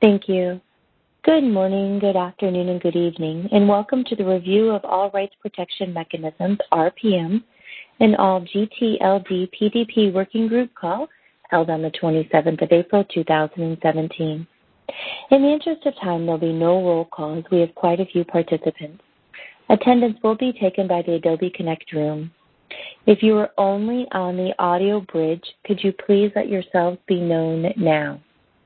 Thank you. Good morning, good afternoon, and good evening, and welcome to the review of All Rights Protection Mechanisms, RPM, and All GTLD PDP Working Group call held on the 27th of April, 2017. In the interest of time, there will be no roll call as we have quite a few participants. Attendance will be taken by the Adobe Connect room. If you are only on the audio bridge, could you please let yourselves be known now?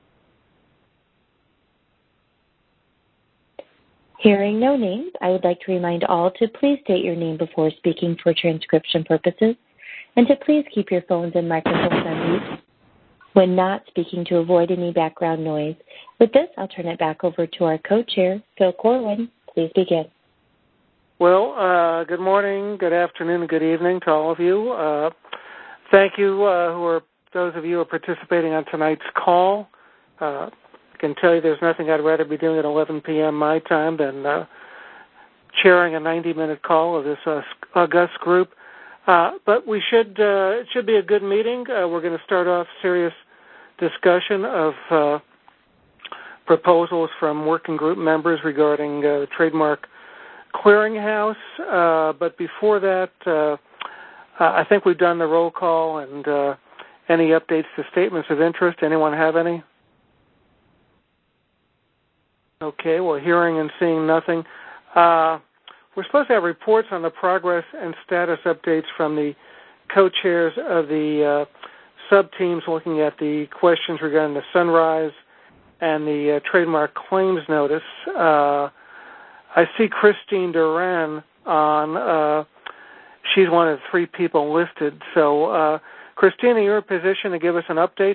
Hearing no names, I would like to remind all to please state your name before speaking for transcription purposes, and to please keep your phones and microphones on mute when not speaking to avoid any background noise. With this, I'll turn it back over to our co-chair, Phil Corwin. Please begin. Well, good morning, good afternoon, and good evening to all of you. Thank you, those of you who are participating on tonight's call. I can tell you there's nothing I'd rather be doing at 11 p.m. my time than chairing a 90-minute call of this august group. But it should be a good meeting. We're going to start off serious discussion of proposals from working group members regarding trademark clearinghouse. But before that, I think we've done the roll call and any updates to statements of interest. Anyone have any? Okay, well, hearing and seeing nothing. We're supposed to have reports on the progress and status updates from the co-chairs of the sub-teams looking at the questions regarding the Sunrise and the trademark claims notice. I see Christine Duran on. She's one of the three people listed. So, Christine, are you in a position to give us an update?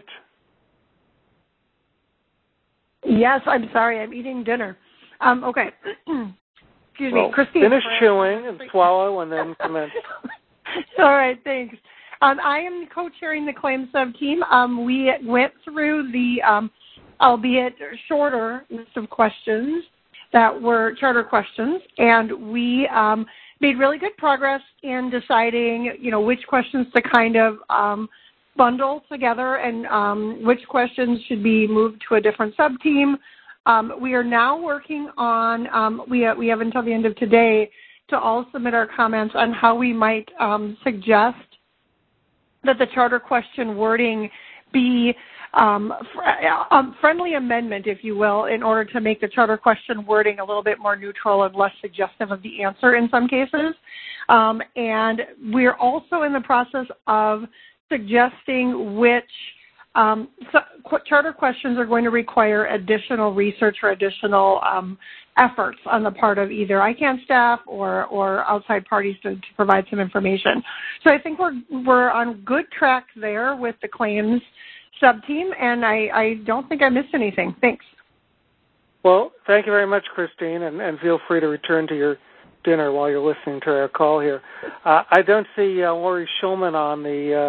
Yes, I'm sorry. I'm eating dinner. Okay. Excuse me. Christine. Finish chewing and swallow and then commence. All right, thanks. I am co-chairing the claims sub-team. We went through the, albeit shorter, list of questions that were charter questions, and we made really good progress in deciding, which questions to kind of bundle together and which questions should be moved to a different sub-team. We are now working on, we have until the end of today to all submit our comments on how we might suggest that the charter question wording be friendly amendment, if you will, in order to make the charter question wording a little bit more neutral and less suggestive of the answer in some cases. And we're also in the process of suggesting which charter questions are going to require additional research or additional efforts on the part of either ICANN staff or outside parties to provide some information. So I think we're on good track there with the claims sub-team, and I don't think I missed anything. Thanks. Well, thank you very much, Christine, and feel free to return to your dinner while you're listening to our call here. I don't see Lori Shulman on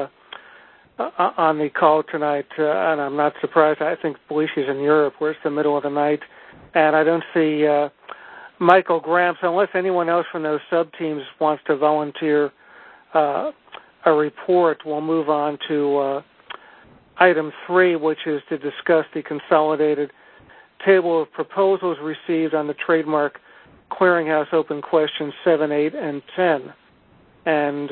the call tonight, and I'm not surprised. I believe she's in Europe where it's the middle of the night. And I don't see Michael Graham. So unless anyone else from those sub-teams wants to volunteer a report, we'll move on to item 3, which is to discuss the consolidated table of proposals received on the trademark clearinghouse open questions 7, 8, and 10. And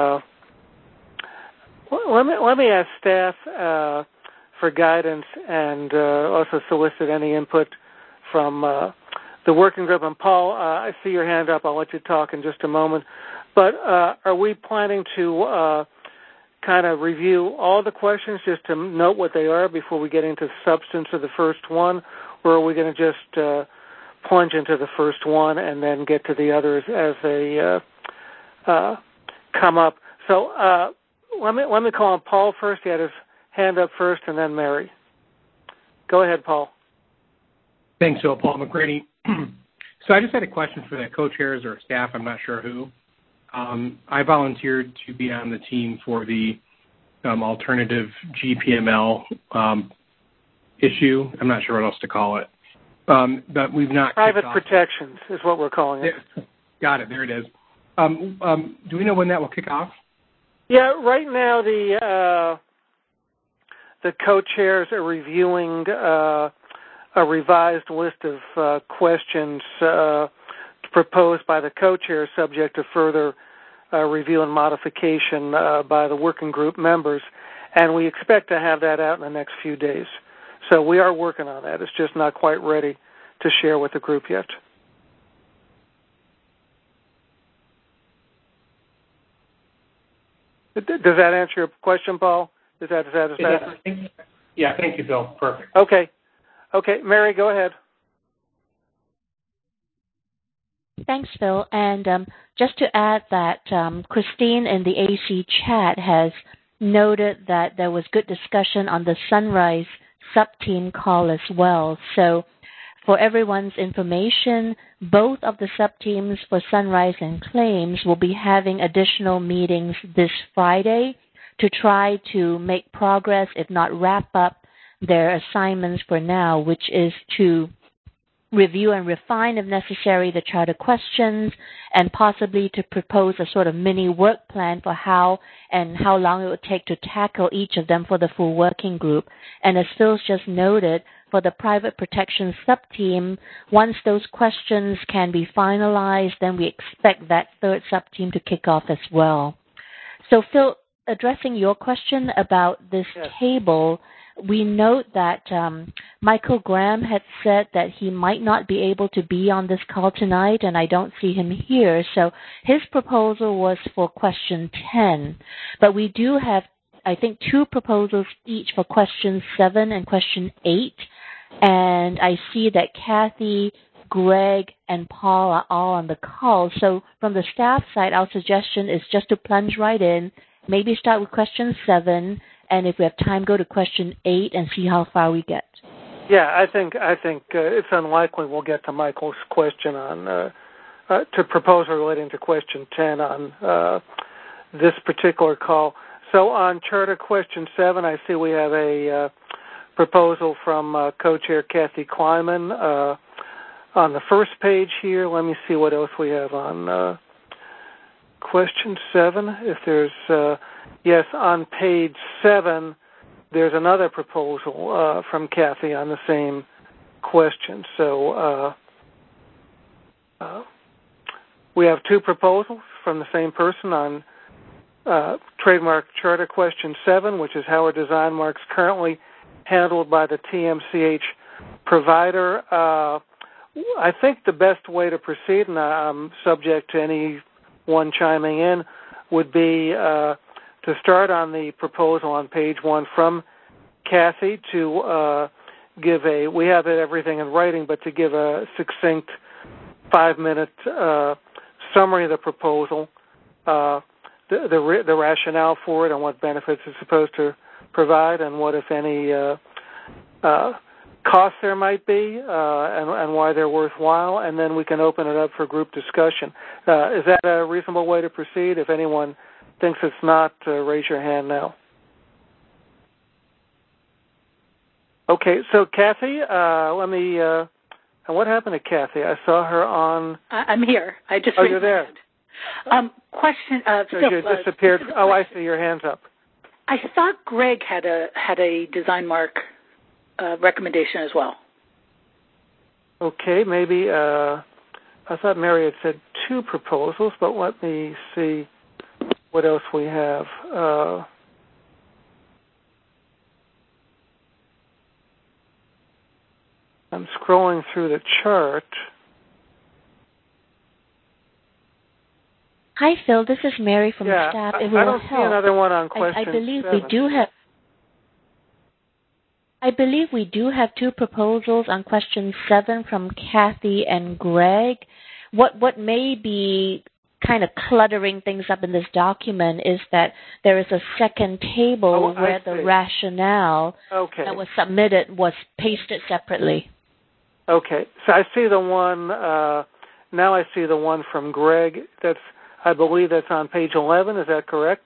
let me ask staff for guidance and also solicit any input from the working group. And Paul, I see your hand up. I'll let you talk in just a moment. But are we planning to kind of review all the questions just to note what they are before we get into the substance of the first one, or are we going to just plunge into the first one and then get to the others as they come up? So let me call on Paul first. He had his hand up first, and then Mary. Go ahead, Paul. Thanks, Phil. Paul McGrady. So I just had a question for the co-chairs or staff. I'm not sure who. I volunteered to be on the team for the alternative GPML issue. I'm not sure what else to call it. But we've not private protections is what we're calling it. Got it. There it is. Do we know when that will kick off? Yeah, right now the co-chairs are reviewing a revised list of questions proposed by the co-chair, subject to further review and modification by the working group members, and we expect to have that out in the next few days. So we are working on that. It's just not quite ready to share with the group yet. Does that answer your question, Paul? Is that satisfactory? Yeah, thank you, Bill. Perfect. Okay. Mary, go ahead. Thanks, Phil. And just to add that Christine in the AC chat has noted that there was good discussion on the Sunrise sub-team call as well. So for everyone's information, both of the sub-teams for Sunrise and Claims will be having additional meetings this Friday to try to make progress, if not wrap up their assignments for now, which is to review and refine, if necessary, the charter questions and possibly to propose a sort of mini work plan for how long it would take to tackle each of them for the full working group. And as Phil's just noted, for the private protection sub-team, once those questions can be finalized, then we expect that third sub-team to kick off as well. So, Phil, addressing your question about this table, we note that Michael Graham had said that he might not be able to be on this call tonight, and I don't see him here. So his proposal was for question 10. But we do have, I think, 2 proposals each for question 7 and question 8. And I see that Kathy, Greg, and Paul are all on the call. So from the staff side, our suggestion is just to plunge right in, maybe start with question 7, and if we have time, go to question 8 and see how far we get. Yeah, I think it's unlikely we'll get to Michael's question on to proposal relating to question 10 on this particular call. So on charter question 7, I see we have a proposal from co-chair Kathy Kleiman on the first page here. Let me see what else we have on question 7. If there's yes, on page 7, there's another proposal from Kathy on the same question. So we have 2 proposals from the same person on trademark charter question 7, which is how are design marks currently handled by the TMCH provider. I think the best way to proceed, and I'm subject to anyone chiming in, would be to start on the proposal on page 1 from Kathy to give we have everything in writing, but to give a succinct 5-minute summary of the proposal, the rationale for it and what benefits it's supposed to provide and what, if any, costs there might be and why they're worthwhile, and then we can open it up for group discussion. Is that a reasonable way to proceed? If anyone thinks it's not, raise your hand now. Okay, so Kathy, let me, and what happened to Kathy? I saw her on... I'm here. I just... Oh, you're there. Question... so you disappeared. Oh, I see. Your hand's up. I thought Greg had a design mark recommendation as well. Okay, maybe... I thought Mary had said 2 proposals, but let me see what else we have. I'm scrolling through the chart. Hi, Phil. This is Mary from the staff. It will I don't see another one on question 7. I believe we do have 2 proposals on question 7 from Kathy and Greg. What may be kind of cluttering things up in this document is that there is a second table where the rationale that was submitted was pasted separately. Okay, so I see the one, now I see the one from Greg. I believe that's on page 11, is that correct?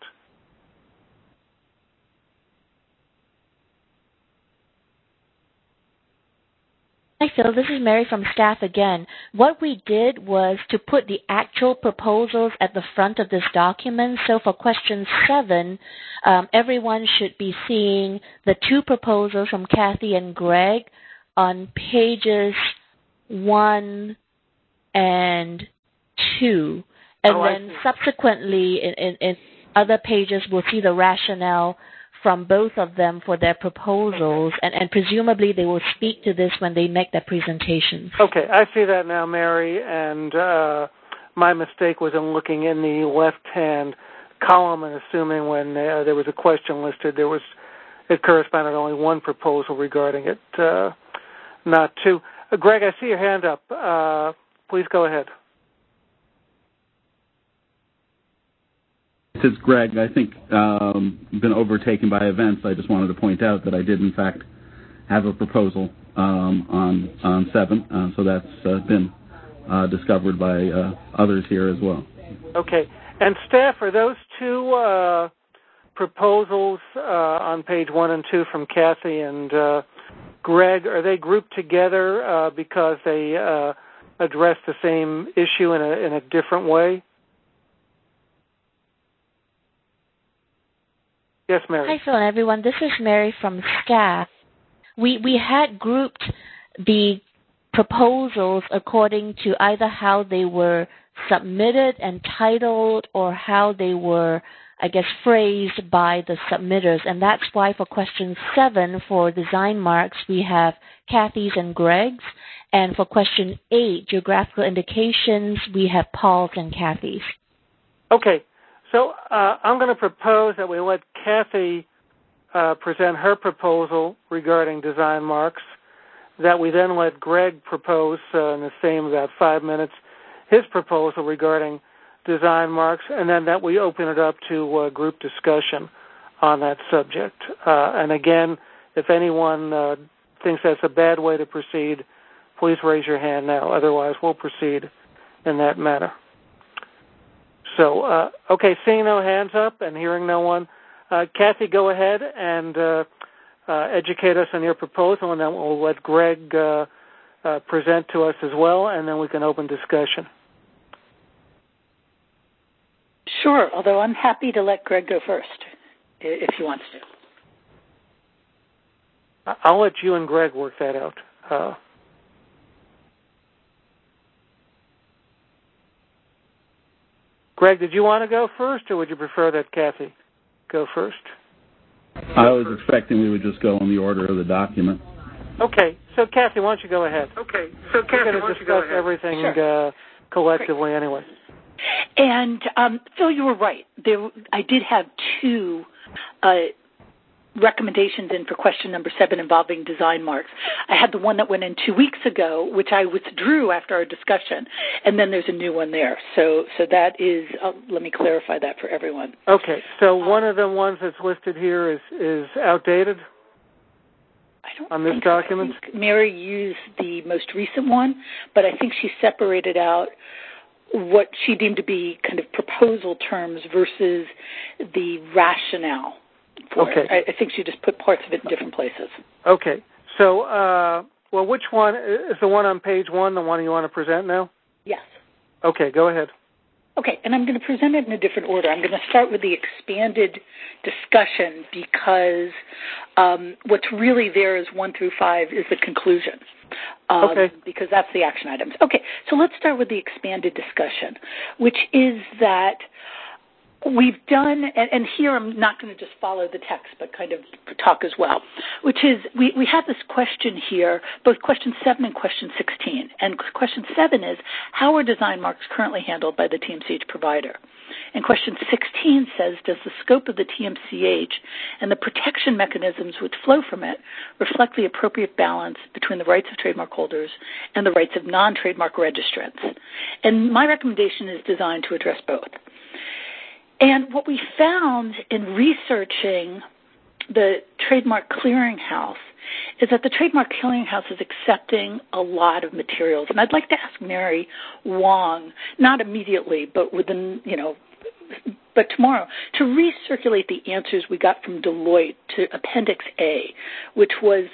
Hi, Phil. This is Mary from staff again. What we did was to put the actual proposals at the front of this document. So for question 7, everyone should be seeing the 2 proposals from Kathy and Greg on pages 1 and 2. And then subsequently in other pages, we'll see the rationale from both of them for their proposals, and presumably they will speak to this when they make their presentations. Okay, I see that now, Mary, and my mistake was in looking in the left-hand column and assuming when there was a question listed, it corresponded to only one proposal regarding it, not two. Greg, I see your hand up. Please go ahead. This is Greg. I think been overtaken by events. I just wanted to point out that I did, in fact, have a proposal on 7, so that's been discovered by others here as well. Okay. And staff, are those two proposals on page 1 and 2 from Kathy and Greg, are they grouped together because they address the same issue in a different way? Yes, Mary. Hi, Phil and everyone. This is Mary from staff. We had grouped the proposals according to either how they were submitted and titled or how they were, I guess, phrased by the submitters. And that's why for question 7 for design marks, we have Kathy's and Greg's. And for question 8, geographical indications, we have Paul's and Kathy's. Okay. So I'm going to propose that we let Kathy present her proposal regarding design marks, that we then let Greg propose in the same about 5 minutes his proposal regarding design marks, and then that we open it up to group discussion on that subject. And again, if anyone thinks that's a bad way to proceed, please raise your hand now. Otherwise, we'll proceed in that manner. So, okay, seeing no hands up and hearing no one, Kathy, go ahead and educate us on your proposal, and then we'll let Greg present to us as well, and then we can open discussion. Sure, although I'm happy to let Greg go first, if he wants to. I'll let you and Greg work that out. Greg, did you want to go first, or would you prefer that Kathy go first? I was expecting we would just go in the order of the document. Okay, so Kathy, why don't you go ahead? Okay, so Kathy, we're going to discuss everything collectively anyway. And Phil, you were right. I did have 2 recommendations in for question number 7 involving design marks. I had the one that went in 2 weeks ago, which I withdrew after our discussion, and then there's a new one there. So that is, let me clarify that for everyone. Okay, so one of the ones that's listed here is outdated? I don't on this think document? So. I think Mary used the most recent one, but I think she separated out what she deemed to be kind of proposal terms versus the rationale for it. I think she just put parts of it in different places. Okay. So, well, which one is the one on page 1, the one you want to present now? Yes. Okay, go ahead. Okay, and I'm going to present it in a different order. I'm going to start with the expanded discussion because what's really there is 1 through 5 is the conclusion. Because that's the action items. Okay, so let's start with the expanded discussion, which is that we've done, and here I'm not going to just follow the text, but kind of talk as well, which is we have this question here, both question 7 and question 16. And question 7 is, how are design marks currently handled by the TMCH provider? And question 16 says, does the scope of the TMCH and the protection mechanisms which flow from it reflect the appropriate balance between the rights of trademark holders and the rights of non-trademark registrants? And my recommendation is designed to address both. And what we found in researching the Trademark Clearinghouse is that the Trademark Clearinghouse is accepting a lot of materials. And I'd like to ask Mary Wong, not immediately, but but tomorrow, to recirculate the answers we got from Deloitte to Appendix A, which was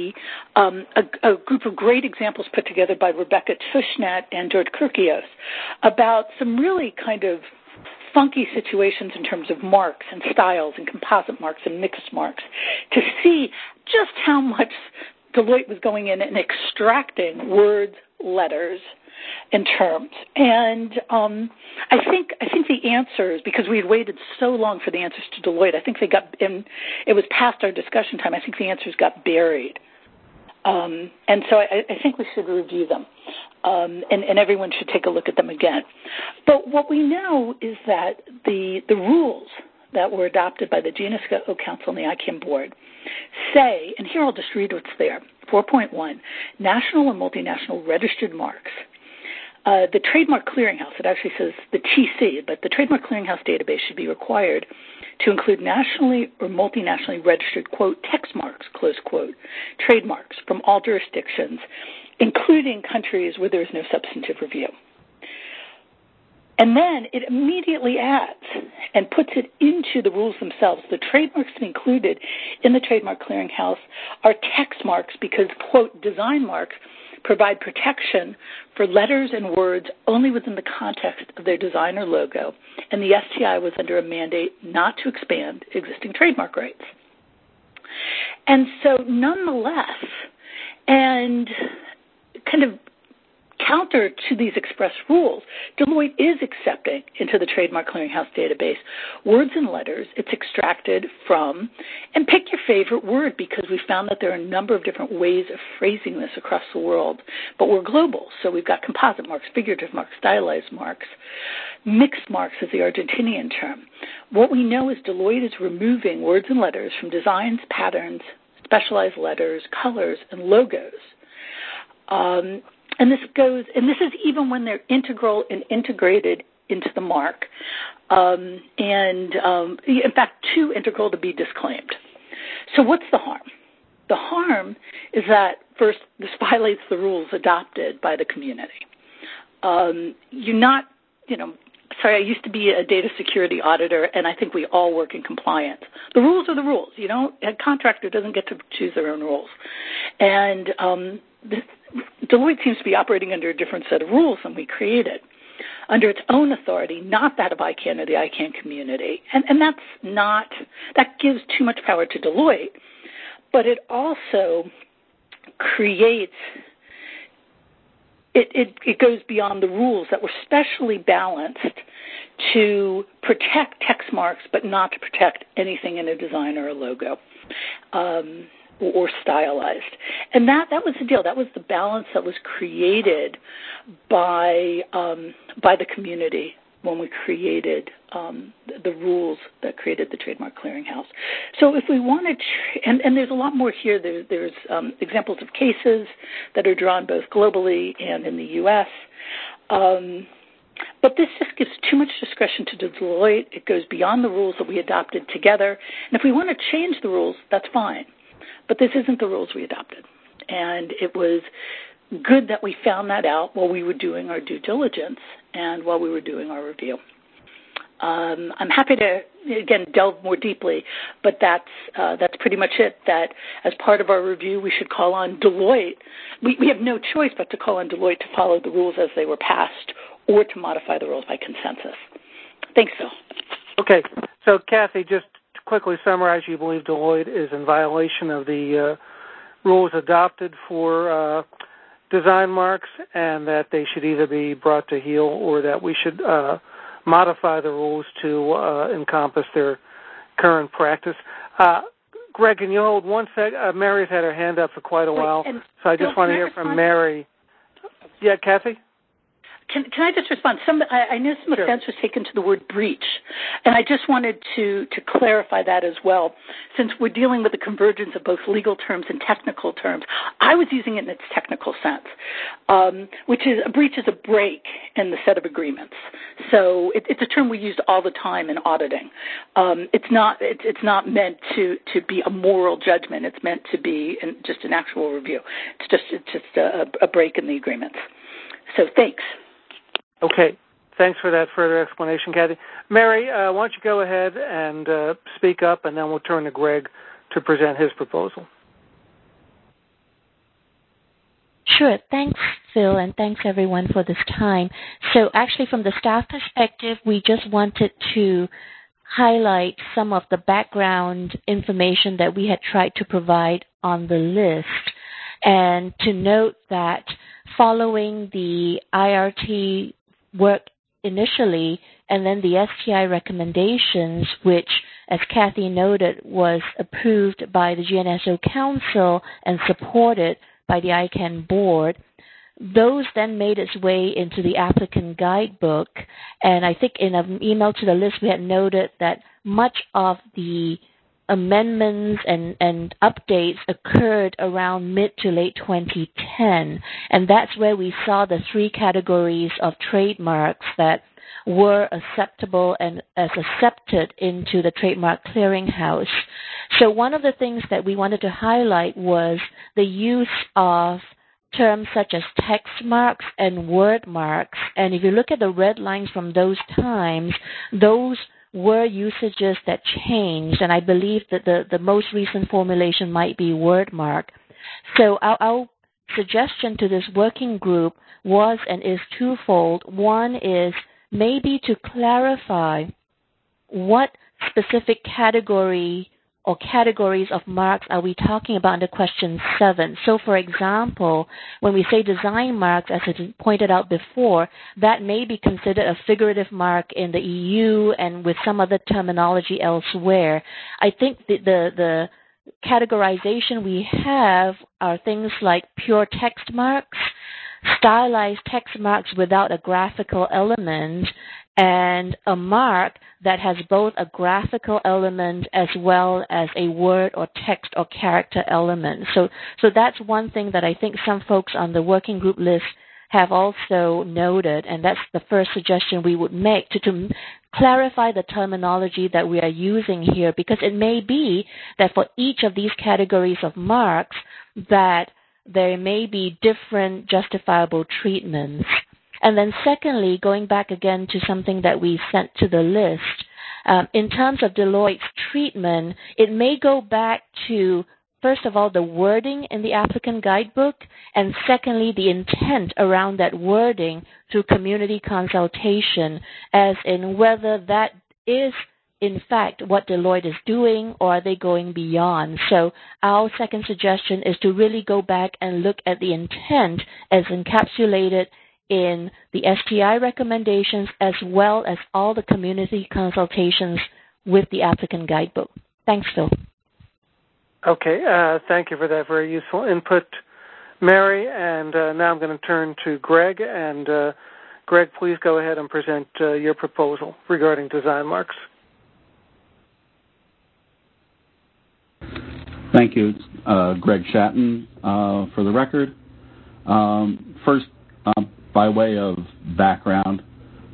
a group of great examples put together by Rebecca Tushnet and George Kirkios about some really kind of funky situations in terms of marks and styles and composite marks and mixed marks to see just how much Deloitte was going in and extracting words, letters, and terms. And I think the answers, because we had waited so long for the answers to Deloitte, I think they got, and it was past our discussion time, I think the answers got buried. And so I think we should review them, and everyone should take a look at them again. But what we know is that the rules that were adopted by the GNSO Council and the ICANN board say, and here I'll just read what's there, 4.1, national and multinational registered marks. The Trademark Clearinghouse, it actually says the TC, but the Trademark Clearinghouse database should be required to include nationally or multinationally registered, quote, text marks, close quote, trademarks from all jurisdictions, including countries where there is no substantive review. And then it immediately adds and puts it into the rules themselves. The trademarks to be included in the Trademark Clearinghouse are text marks because, quote, design marks provide protection for letters and words only within the context of their design or logo, and the STI was under a mandate not to expand existing trademark rights. And so nonetheless, and kind of counter to these express rules, Deloitte is accepting into the Trademark Clearinghouse database words and letters it's extracted from, and pick your favorite word because we found that there are a number of different ways of phrasing this across the world, but we're global, so we've got composite marks, figurative marks, stylized marks, mixed marks is the Argentinian term. What we know is Deloitte is removing words and letters from designs, patterns, specialized letters, colors, and logos. And this is even when they're integral and integrated into the mark, and in fact, too integral to be disclaimed. So what's the harm? The harm is that, first, this violates the rules adopted by the community. I used to be a data security auditor, and I think we all work in compliance. The rules are the rules. A contractor doesn't get to choose their own rules. And Deloitte seems to be operating under a different set of rules than we created, under its own authority, not that of ICANN or the ICANN community. And that gives too much power to Deloitte, but it also creates, it goes beyond the rules that were specially balanced to protect text marks, but not to protect anything in a design or a logo. Or stylized. And that was the deal. That was the balance that was created by the community when we created the rules that created the Trademark Clearinghouse. So if we wanted, and there's a lot more here. There's examples of cases that are drawn both globally and in the U.S., but this just gives too much discretion to Deloitte. It goes beyond the rules that we adopted together. And if we want to change the rules, that's fine. But this isn't the rules we adopted. And it was good that we found that out while we were doing our due diligence and while we were doing our review. I'm happy to, again, delve more deeply, but that's pretty much it, that as part of our review, we should call on Deloitte. We have no choice but to call on Deloitte to follow the rules as they were passed or to modify the rules by consensus. Thanks, Phil. Okay. So, Kathy, just to quickly summarize, you believe Deloitte is in violation of the rules adopted for design marks and that they should either be brought to heel or that we should modify the rules to encompass their current practice. Greg, can you hold one sec? Mary's had her hand up for quite a while, so I just want to hear from Mary. Yeah, Kathy? Can I just respond? I know some offense was taken to the word breach, and I just wanted to clarify that as well. Since we're dealing with the convergence of both legal terms and technical terms, I was using it in its technical sense, which is a breach is a break in the set of agreements. So it's a term we use all the time in auditing. It's not meant to be a moral judgment. It's meant to be just an actual review. It's just a break in the agreements. So thanks. Okay. Thanks for that further explanation, Kathy. Mary, why don't you go ahead and speak up, and then we'll turn to Greg to present his proposal. Sure. Thanks, Phil, and thanks, everyone, for this time. So actually, from the staff perspective, we just wanted to highlight some of the background information that we had tried to provide on the list. and to note that following the IRT work initially and then the STI recommendations, which, as Kathy noted, was approved by the GNSO Council and supported by the ICANN board, those then made its way into the applicant guidebook. And I think in an email to the list, we had noted that much of the amendments and updates occurred around mid to late 2010. And that's where we saw the three categories of trademarks that were acceptable and as accepted into the Trademark Clearinghouse. So one of the things that we wanted to highlight was the use of terms such as text marks and word marks. And if you look at the red lines from those times, those were usages that changed, and I believe that the most recent formulation might be word mark. So our suggestion to this working group was and is twofold. One is maybe to clarify what specific category or categories of marks are we talking about under question 7. So, for example, when we say design marks, as it pointed out before, that may be considered a figurative mark in the EU and with some other terminology elsewhere. I think the categorization we have are things like pure text marks, stylized text marks without a graphical element, and a mark that has both a graphical element as well as a word or text or character element. So that's one thing that I think some folks on the working group list have also noted, and that's the first suggestion we would make to clarify the terminology that we are using here, because it may be that for each of these categories of marks that there may be different justifiable treatments. And then secondly, going back again to something that we sent to the list, in terms of Deloitte's treatment, it may go back to, first of all, the wording in the applicant guidebook, and secondly, the intent around that wording through community consultation, as in whether that is in fact what Deloitte is doing, or are they going beyond? So our second suggestion is to really go back and look at the intent as encapsulated in the STI recommendations as well as all the community consultations with the applicant guidebook. Thanks, Phil. Okay, thank you for that very useful input, Mary. And now I'm going to turn to Greg. And Greg, please go ahead and present your proposal regarding design marks. Thank you, Greg Shatton, for the record. First, by way of background,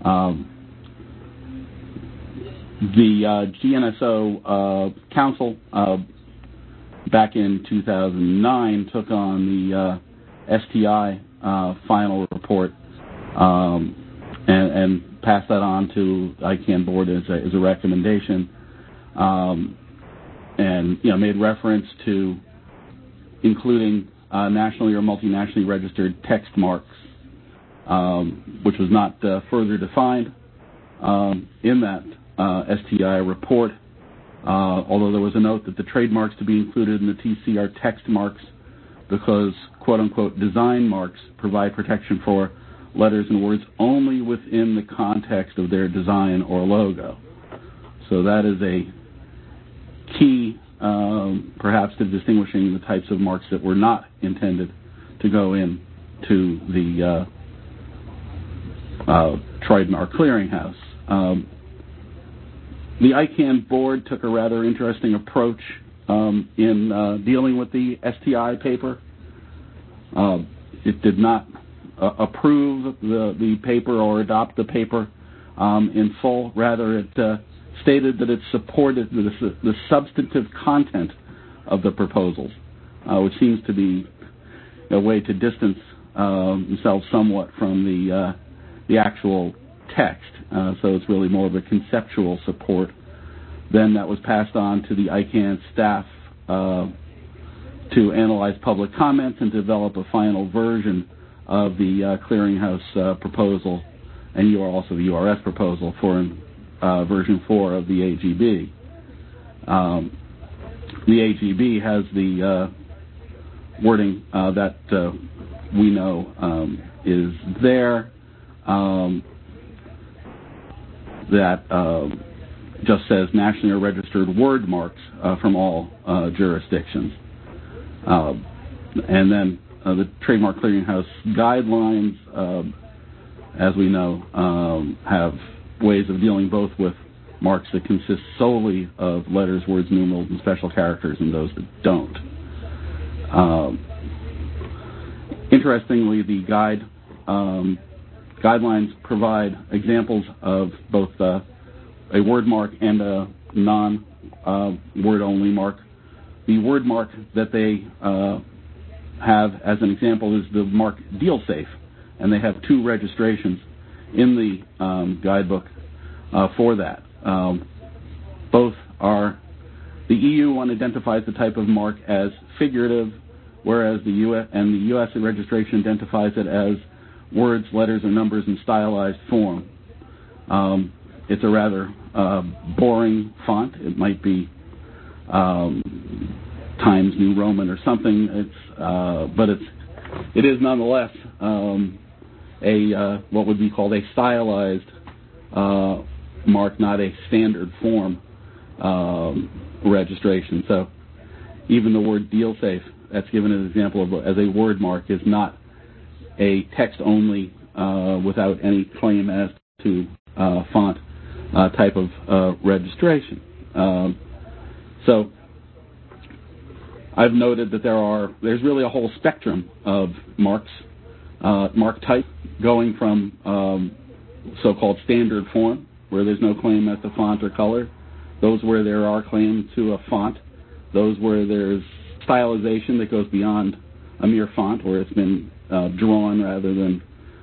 the GNSO Council back in 2009 took on the STI final report and passed that on to ICANN board as a recommendation. And made reference to including nationally or multinationally registered text marks, which was not further defined in that STI report, although there was a note that the trademarks to be included in the TC are text marks because, quote-unquote, design marks provide protection for letters and words only within the context of their design or logo. So that is a key, perhaps, to distinguishing the types of marks that were not intended to go into the Trademark Clearinghouse. The ICANN board took a rather interesting approach in dealing with the STI paper. It did not approve the paper or adopt the paper in full. Rather, it stated that it supported the substantive content of the proposals, which seems to be a way to distance themselves somewhat from the actual text. So it's really more of a conceptual support. Then that was passed on to the ICANN staff to analyze public comments and develop a final version of the clearinghouse proposal, and also the URS proposal for version 4 of the AGB. The AGB has the wording that we know is there that just says nationally registered word marks from all jurisdictions. And then the Trademark Clearinghouse guidelines, as we know, have ways of dealing both with marks that consist solely of letters, words, numerals, and special characters, and those that don't. Interestingly, the guidelines provide examples of both a word mark and a non-word-only mark. The word mark that they have as an example is the mark DealSafe, and they have 2 registrations in the guidebook for that. Both are, the EU one identifies the type of mark as figurative, whereas the U.S. registration identifies it as words, letters, or numbers in stylized form. It's a rather boring font. It might be Times New Roman or something. But it is nonetheless what would be called a stylized mark, not a standard form registration. So even the word DealSafe, that's given as an example as a word mark, is not a text-only without any claim as to font type of registration. So I've noted that there's really a whole spectrum of marks, mark type, going from so-called standard form, where there's no claim as to font or color, those where there are claims to a font, those where there's stylization that goes beyond a mere font, where it's been drawn rather than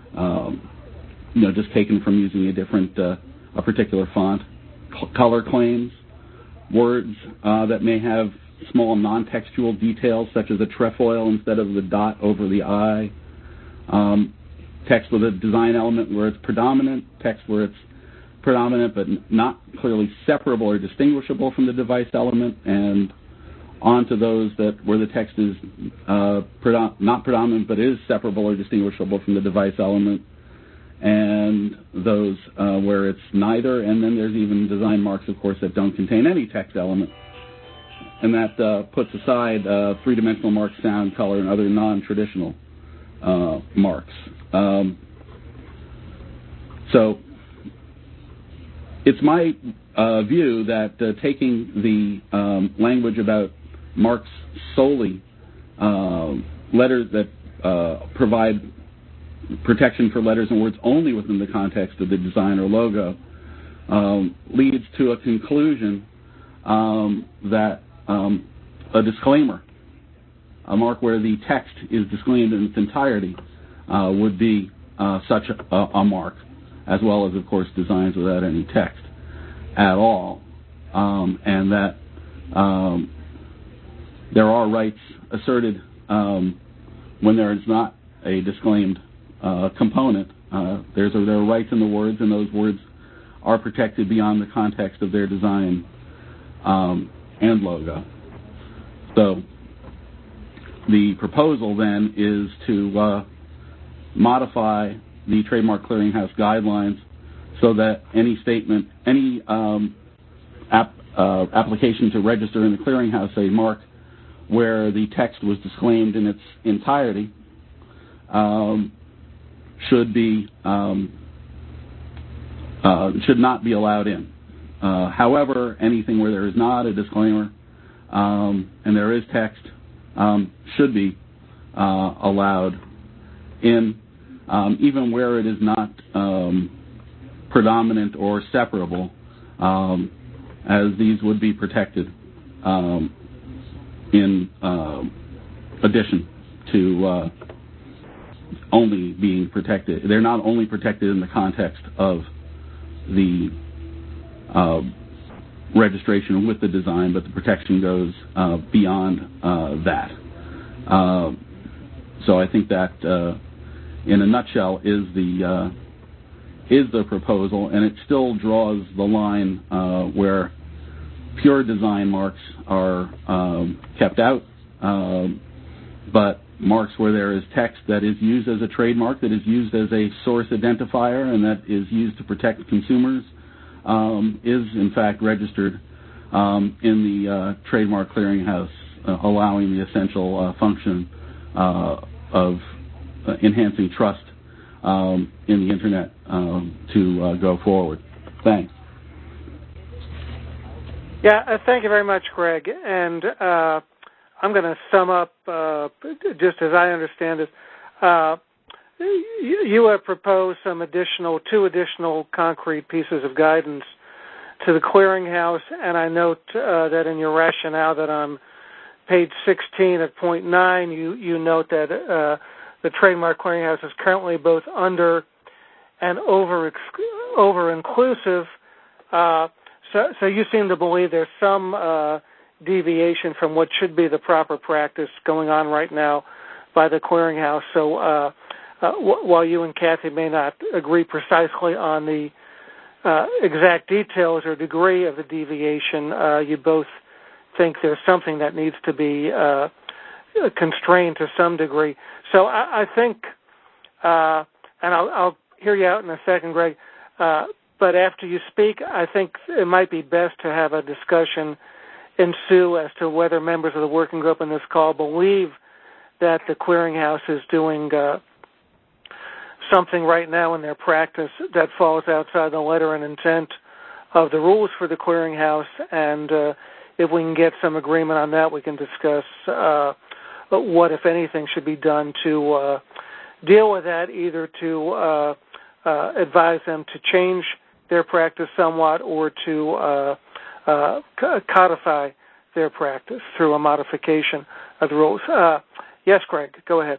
just taken from using a particular font, color claims, words that may have small non-textual details such as a trefoil instead of the dot over the I, text with a design element where it's predominant, text where it's predominant but not clearly separable or distinguishable from the device element, and onto those where the text is not predominant but is separable or distinguishable from the device element, and those where it's neither, and then there's even design marks, of course, that don't contain any text element. And that puts aside three-dimensional marks, sound, color, and other non-traditional marks. So it's my view that taking the language about marks solely, letters that provide protection for letters and words only within the context of the design or logo, leads to a conclusion that a disclaimer, a mark where the text is disclaimed in its entirety, would be such a mark, as well as, of course, designs without any text at all, and that there are rights asserted when there is not a disclaimed component. There are rights in the words, and those words are protected beyond the context of their design and logo. So the proposal then is to modify the Trademark Clearinghouse guidelines so that any statement, any application to register in the clearinghouse a mark where the text was disclaimed in its entirety should not be allowed in. However, anything where there is not a disclaimer and there is text should be allowed in, even where it is not predominant or separable, as these would be protected in addition to only being protected. They're not only protected in the context of the registration with the design, but the protection goes beyond that. So I think that, in a nutshell, is the proposal, and it still draws the line where pure design marks are kept out, but marks where there is text that is used as a trademark, that is used as a source identifier, and that is used to protect consumers, is in fact registered in the Trademark Clearinghouse, allowing the essential function of enhancing trust in the Internet to go forward. Thanks. Yeah, thank you very much, Greg. And I'm going to sum up, just as I understand it. You have proposed two additional concrete pieces of guidance to the clearinghouse, and I note that in your rationale that on page 16 at point 9, you note that the Trademark Clearinghouse is currently both under and over-inclusive. So you seem to believe there's some deviation from what should be the proper practice going on right now by the clearinghouse. So while you and Kathy may not agree precisely on the exact details or degree of the deviation, you both think there's something that needs to be constrained to some degree. So I think, and I'll hear you out in a second, Greg, but after you speak, I think it might be best to have a discussion ensue as to whether members of the working group in this call believe that the clearinghouse is doing something right now in their practice that falls outside the letter and intent of the rules for the clearinghouse. And if we can get some agreement on that, we can discuss what, if anything, should be done to deal with that, either to advise them to change their practice somewhat or to codify their practice through a modification of the rules. Yes, Greg, go ahead.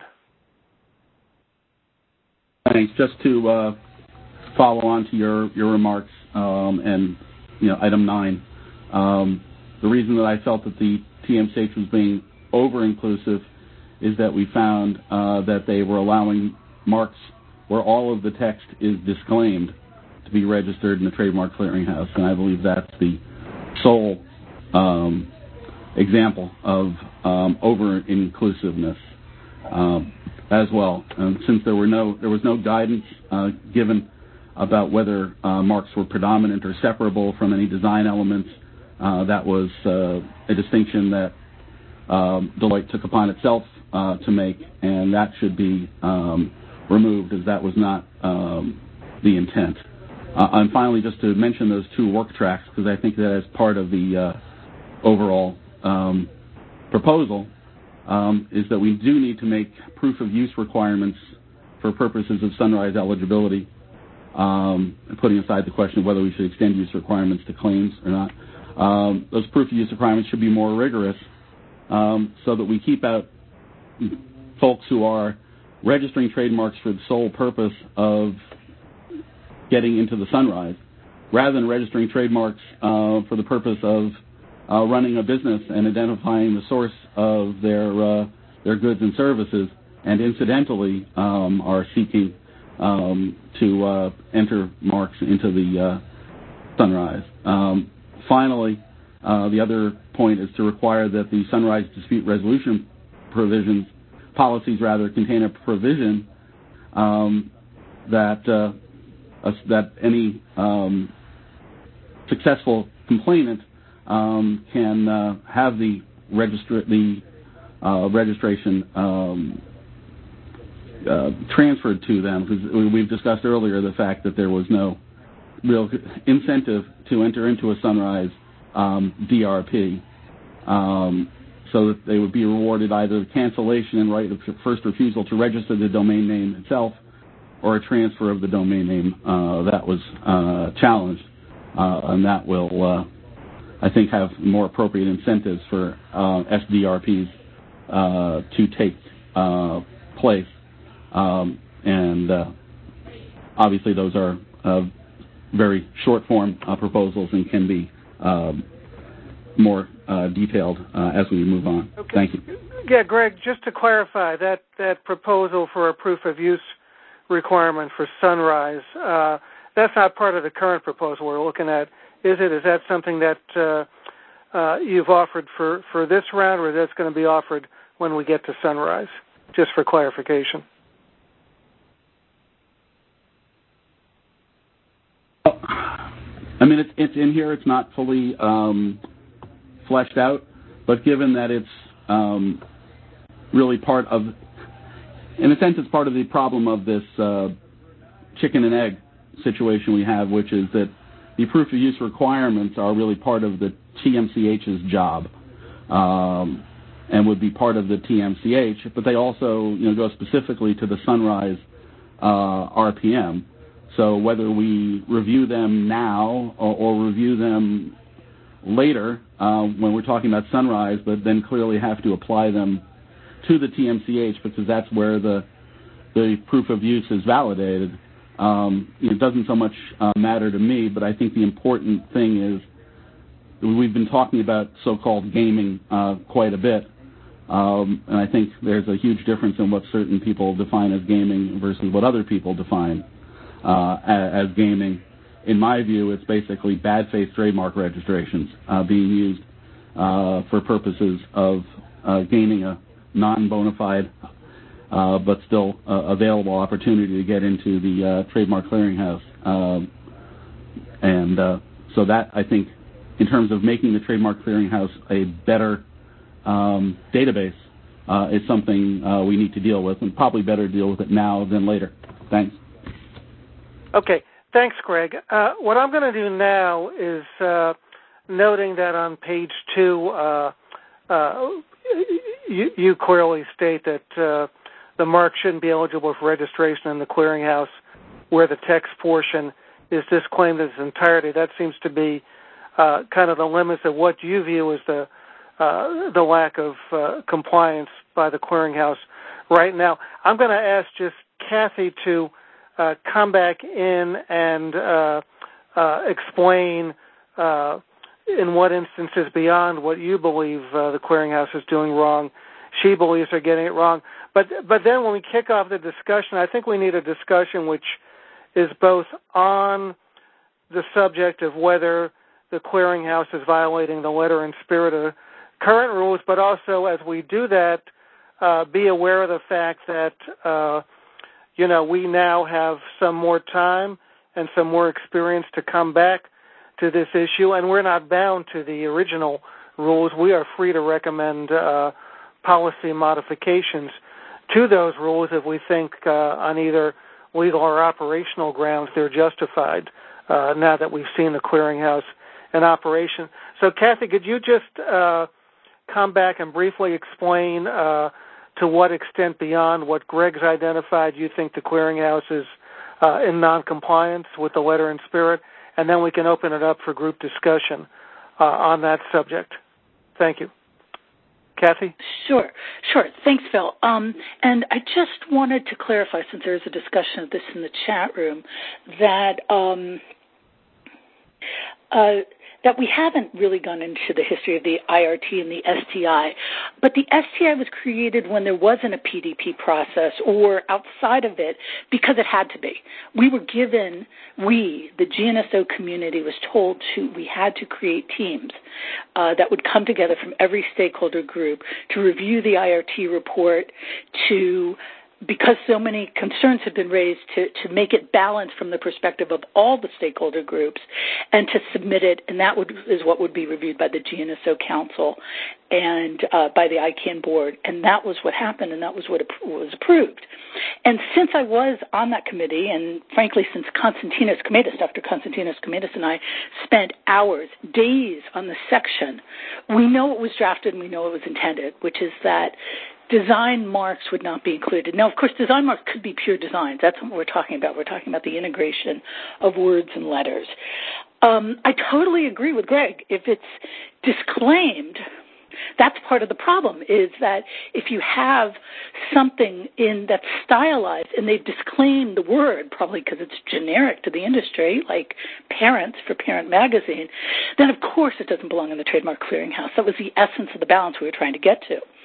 Thanks. Just to follow on to your remarks and item 9, the reason that I felt that the TMCH was being over-inclusive is that we found that they were allowing marks where all of the text is disclaimed to be registered in the Trademark Clearinghouse, and I believe that's the sole example of over-inclusiveness as well. Since there was no guidance given about whether marks were predominant or separable from any design elements, that was a distinction that Deloitte took upon itself to make, and that should be removed, as that was not the intent. And finally, just to mention those 2 work tracks, because I think that as part of the overall proposal, is that we do need to make proof of use requirements for purposes of Sunrise eligibility, putting aside the question of whether we should extend use requirements to claims or not. Those proof of use requirements should be more rigorous so that we keep out folks who are registering trademarks for the sole purpose of getting into the Sunrise, rather than registering trademarks for the purpose of running a business and identifying the source of their goods and services, and incidentally are seeking to enter marks into the Sunrise. Finally, the other point is to require that the Sunrise dispute resolution policies contain a provision that any successful complainant can have the registration transferred to them, because we've discussed earlier the fact that there was no real incentive to enter into a Sunrise DRP, so that they would be rewarded either cancellation and right of first refusal to register the domain name itself, or a transfer of the domain name that was challenged, and that will, I think, have more appropriate incentives for SDRPs to take place. And obviously those are very short-form proposals and can be more detailed as we move on. Okay. Thank you. Yeah, Greg, just to clarify, that proposal for a proof of use requirement for Sunrise, that's not part of the current proposal we're looking at, is it? Is that something that you've offered for this round, or that's going to be offered when we get to Sunrise, just for clarification. I mean, it's in here. It's not fully fleshed out, but given that it's really part of, in a sense, it's part of the problem of this chicken and egg situation we have, which is that the proof of use requirements are really part of the TMCH's job and would be part of the TMCH, but they also go specifically to the Sunrise RPM. So whether we review them now or review them later when we're talking about Sunrise, but then clearly have to apply them to the TMCH because that's where the proof of use is validated, it doesn't so much matter to me, but I think the important thing is we've been talking about so-called gaming quite a bit, and I think there's a huge difference in what certain people define as gaming versus what other people define as gaming. In my view, it's basically bad faith trademark registrations being used for purposes of gaining a non-bona fide but still available opportunity to get into the Trademark Clearinghouse. So that, I think, in terms of making the Trademark Clearinghouse a better database, is something we need to deal with, and probably better deal with it now than later. Thanks. Okay. Thanks, Greg. What I'm going to do now is noting that on page 2, you clearly state that the mark shouldn't be eligible for registration in the clearinghouse where the text portion is disclaimed in its entirety. That seems to be kind of the limits of what you view as the lack of compliance by the clearinghouse right now. I'm going to ask just Kathy to come back in and explain in what instances beyond what you believe the clearinghouse is doing wrong, she believes they're getting it wrong. But then when we kick off the discussion, I think we need a discussion which is both on the subject of whether the clearinghouse is violating the letter and spirit of current rules, but also as we do that, be aware of the fact that we now have some more time and some more experience to come back to this issue, and we're not bound to the original rules. We are free to recommend policy modifications to those rules if we think on either legal or operational grounds they're justified now that we've seen the clearinghouse in operation. So, Kathy, could you just come back and briefly explain to what extent beyond what Greg's identified you think the clearinghouse is in noncompliance with the letter and spirit, and then we can open it up for group discussion on that subject. Thank you. Kathy? Sure. Thanks, Phil. And I just wanted to clarify, since there's a discussion of this in the chat room, that that we haven't really gone into the history of the IRT and the STI. But the STI was created when there wasn't a PDP process or outside of it because it had to be. The GNSO community was told we had to create teams that would come together from every stakeholder group to review the IRT report, because so many concerns have been raised, to make it balanced from the perspective of all the stakeholder groups, and to submit it, and that is what would be reviewed by the GNSO Council and by the ICANN board, and that was what happened, and that was what was approved. And since I was on that committee, and frankly, since Dr. Konstantinos Komaitis and I spent hours, days on the section, we know what was drafted and we know what was intended, which is that design marks would not be included. Now, of course, design marks could be pure designs. That's what we're talking about. We're talking about the integration of words and letters. I totally agree with Greg. If it's disclaimed, that's part of the problem, is that if you have something that's stylized and they've disclaimed the word, probably because it's generic to the industry, like parents for Parent Magazine, then of course it doesn't belong in the Trademark Clearinghouse. That was the essence of the balance we were trying to get to.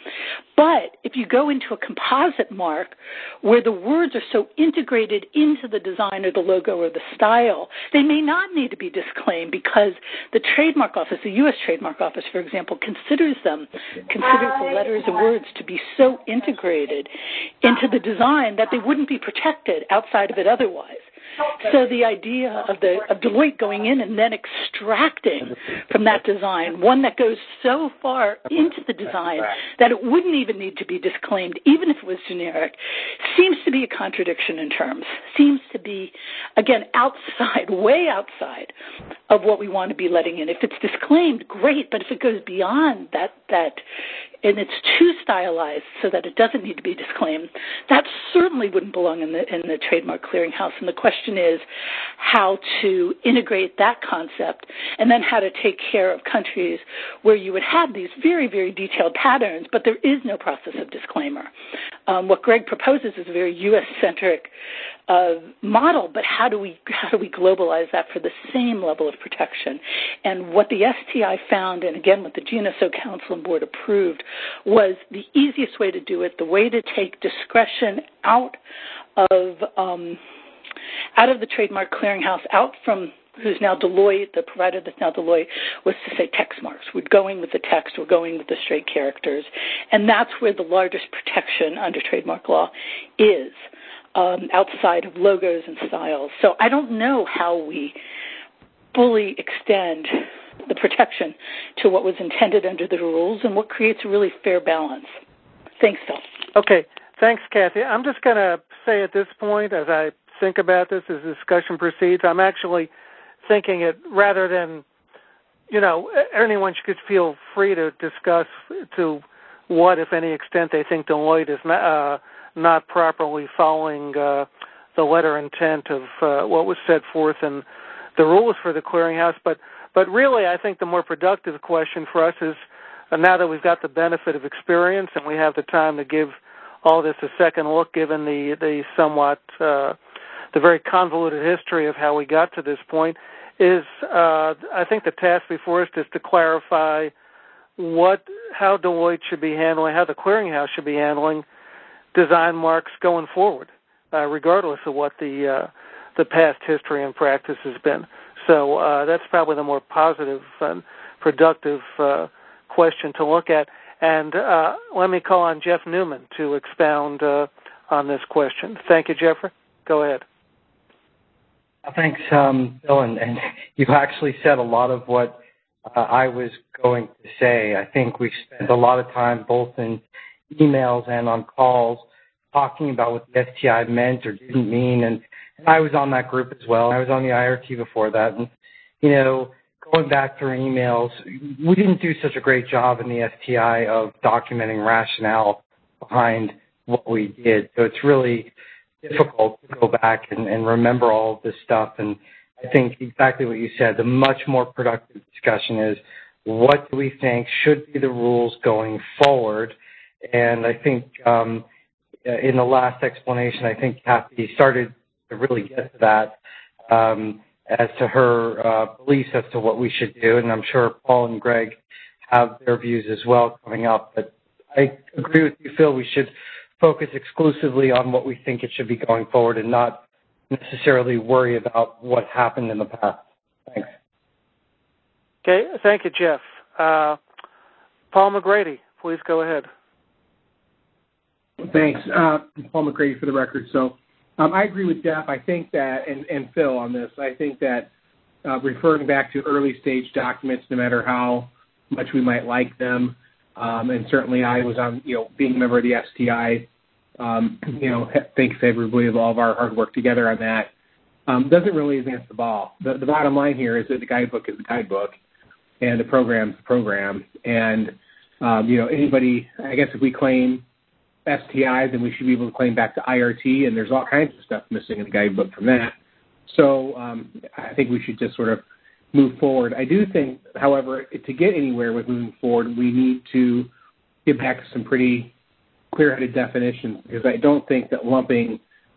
But if you go into a composite mark where the words are so integrated into the design or the logo or the style, they may not need to be disclaimed because the trademark office, the U.S. Trademark Office, for example, considers the letters and words to be so integrated into the design that they wouldn't be protected outside of it otherwise. So the idea of Deloitte going in and then extracting from that design one that goes so far into the design that it wouldn't even need to be disclaimed, even if it was generic, seems to be a contradiction in terms, seems to be, again, outside, way outside of what we want to be letting in. If it's disclaimed, great, but if it goes beyond that and it's too stylized so that it doesn't need to be disclaimed, that certainly wouldn't belong in the Trademark Clearinghouse. And the question is how to integrate that concept and then how to take care of countries where you would have these very, very detailed patterns, but there is no process of disclaimer. What Greg proposes is a very U.S.-centric model, but how do we globalize that for the same level of protection? And what the STI found, and again what the GNSO Council and Board approved, was the easiest way to do it, the way to take discretion out of the Trademark Clearinghouse, out from who's now Deloitte, the provider that's now Deloitte, was to say text marks. We're going with the text, we're going with the straight characters, and that's where the largest protection under trademark law is, outside of logos and styles. So I don't know how we fully extend the protection to what was intended under the rules and what creates a really fair balance. Thanks, Phil. Okay. Thanks, Kathy. I'm just going to say at this point, as I think about this, as the discussion proceeds, I'm actually thinking it rather than, anyone should feel free to discuss to what, if any extent, they think Deloitte is not properly following the letter intent of what was set forth in the rules for the clearinghouse. But really, I think the more productive question for us is, now that we've got the benefit of experience and we have the time to give all this a second look, given the somewhat the very convoluted history of how we got to this point, is I think the task before us is to clarify how Deloitte should be handling, how the clearinghouse should be handling design marks going forward, regardless of what the past history and practice has been. So that's probably the more positive and productive question to look at. And let me call on Jeff Newman to expound on this question. Thank you, Jeffrey. Go ahead. Thanks, Bill, and you actually said a lot of what I was going to say. I think we've spent a lot of time both in emails and on calls talking about what the STI meant or didn't mean, and I was on that group as well. I was on the IRT before that, and, going back through emails, we didn't do such a great job in the STI of documenting rationale behind what we did, so it's really difficult to go back and remember all of this stuff. And I think exactly what you said, the much more productive discussion is, what do we think should be the rules going forward? And I think in the last explanation, I think Kathy started to really get to that as to her beliefs as to what we should do. And I'm sure Paul and Greg have their views as well coming up. But I agree with you, Phil. We should focus exclusively on what we think it should be going forward and not necessarily worry about what happened in the past. Thanks. Okay. Thank you, Jeff. Paul McGrady, please go ahead. Thanks. Paul McGrady for the record. So I agree with Jeff. I think that, and Phil on this, I think that referring back to early stage documents, no matter how much we might like them, and certainly I was on, being a member of the STI, thanks everybody of all of our hard work together on that, doesn't really advance the ball. The bottom line here is that the guidebook is the guidebook, and the program's the program. And, anybody, I guess if we claim STI, then we should be able to claim back to IRT, and there's all kinds of stuff missing in the guidebook from that. So I think we should just sort of move forward. I do think, however, to get anywhere with moving forward, we need to get back to some pretty clear-headed definitions, because I don't think that lumping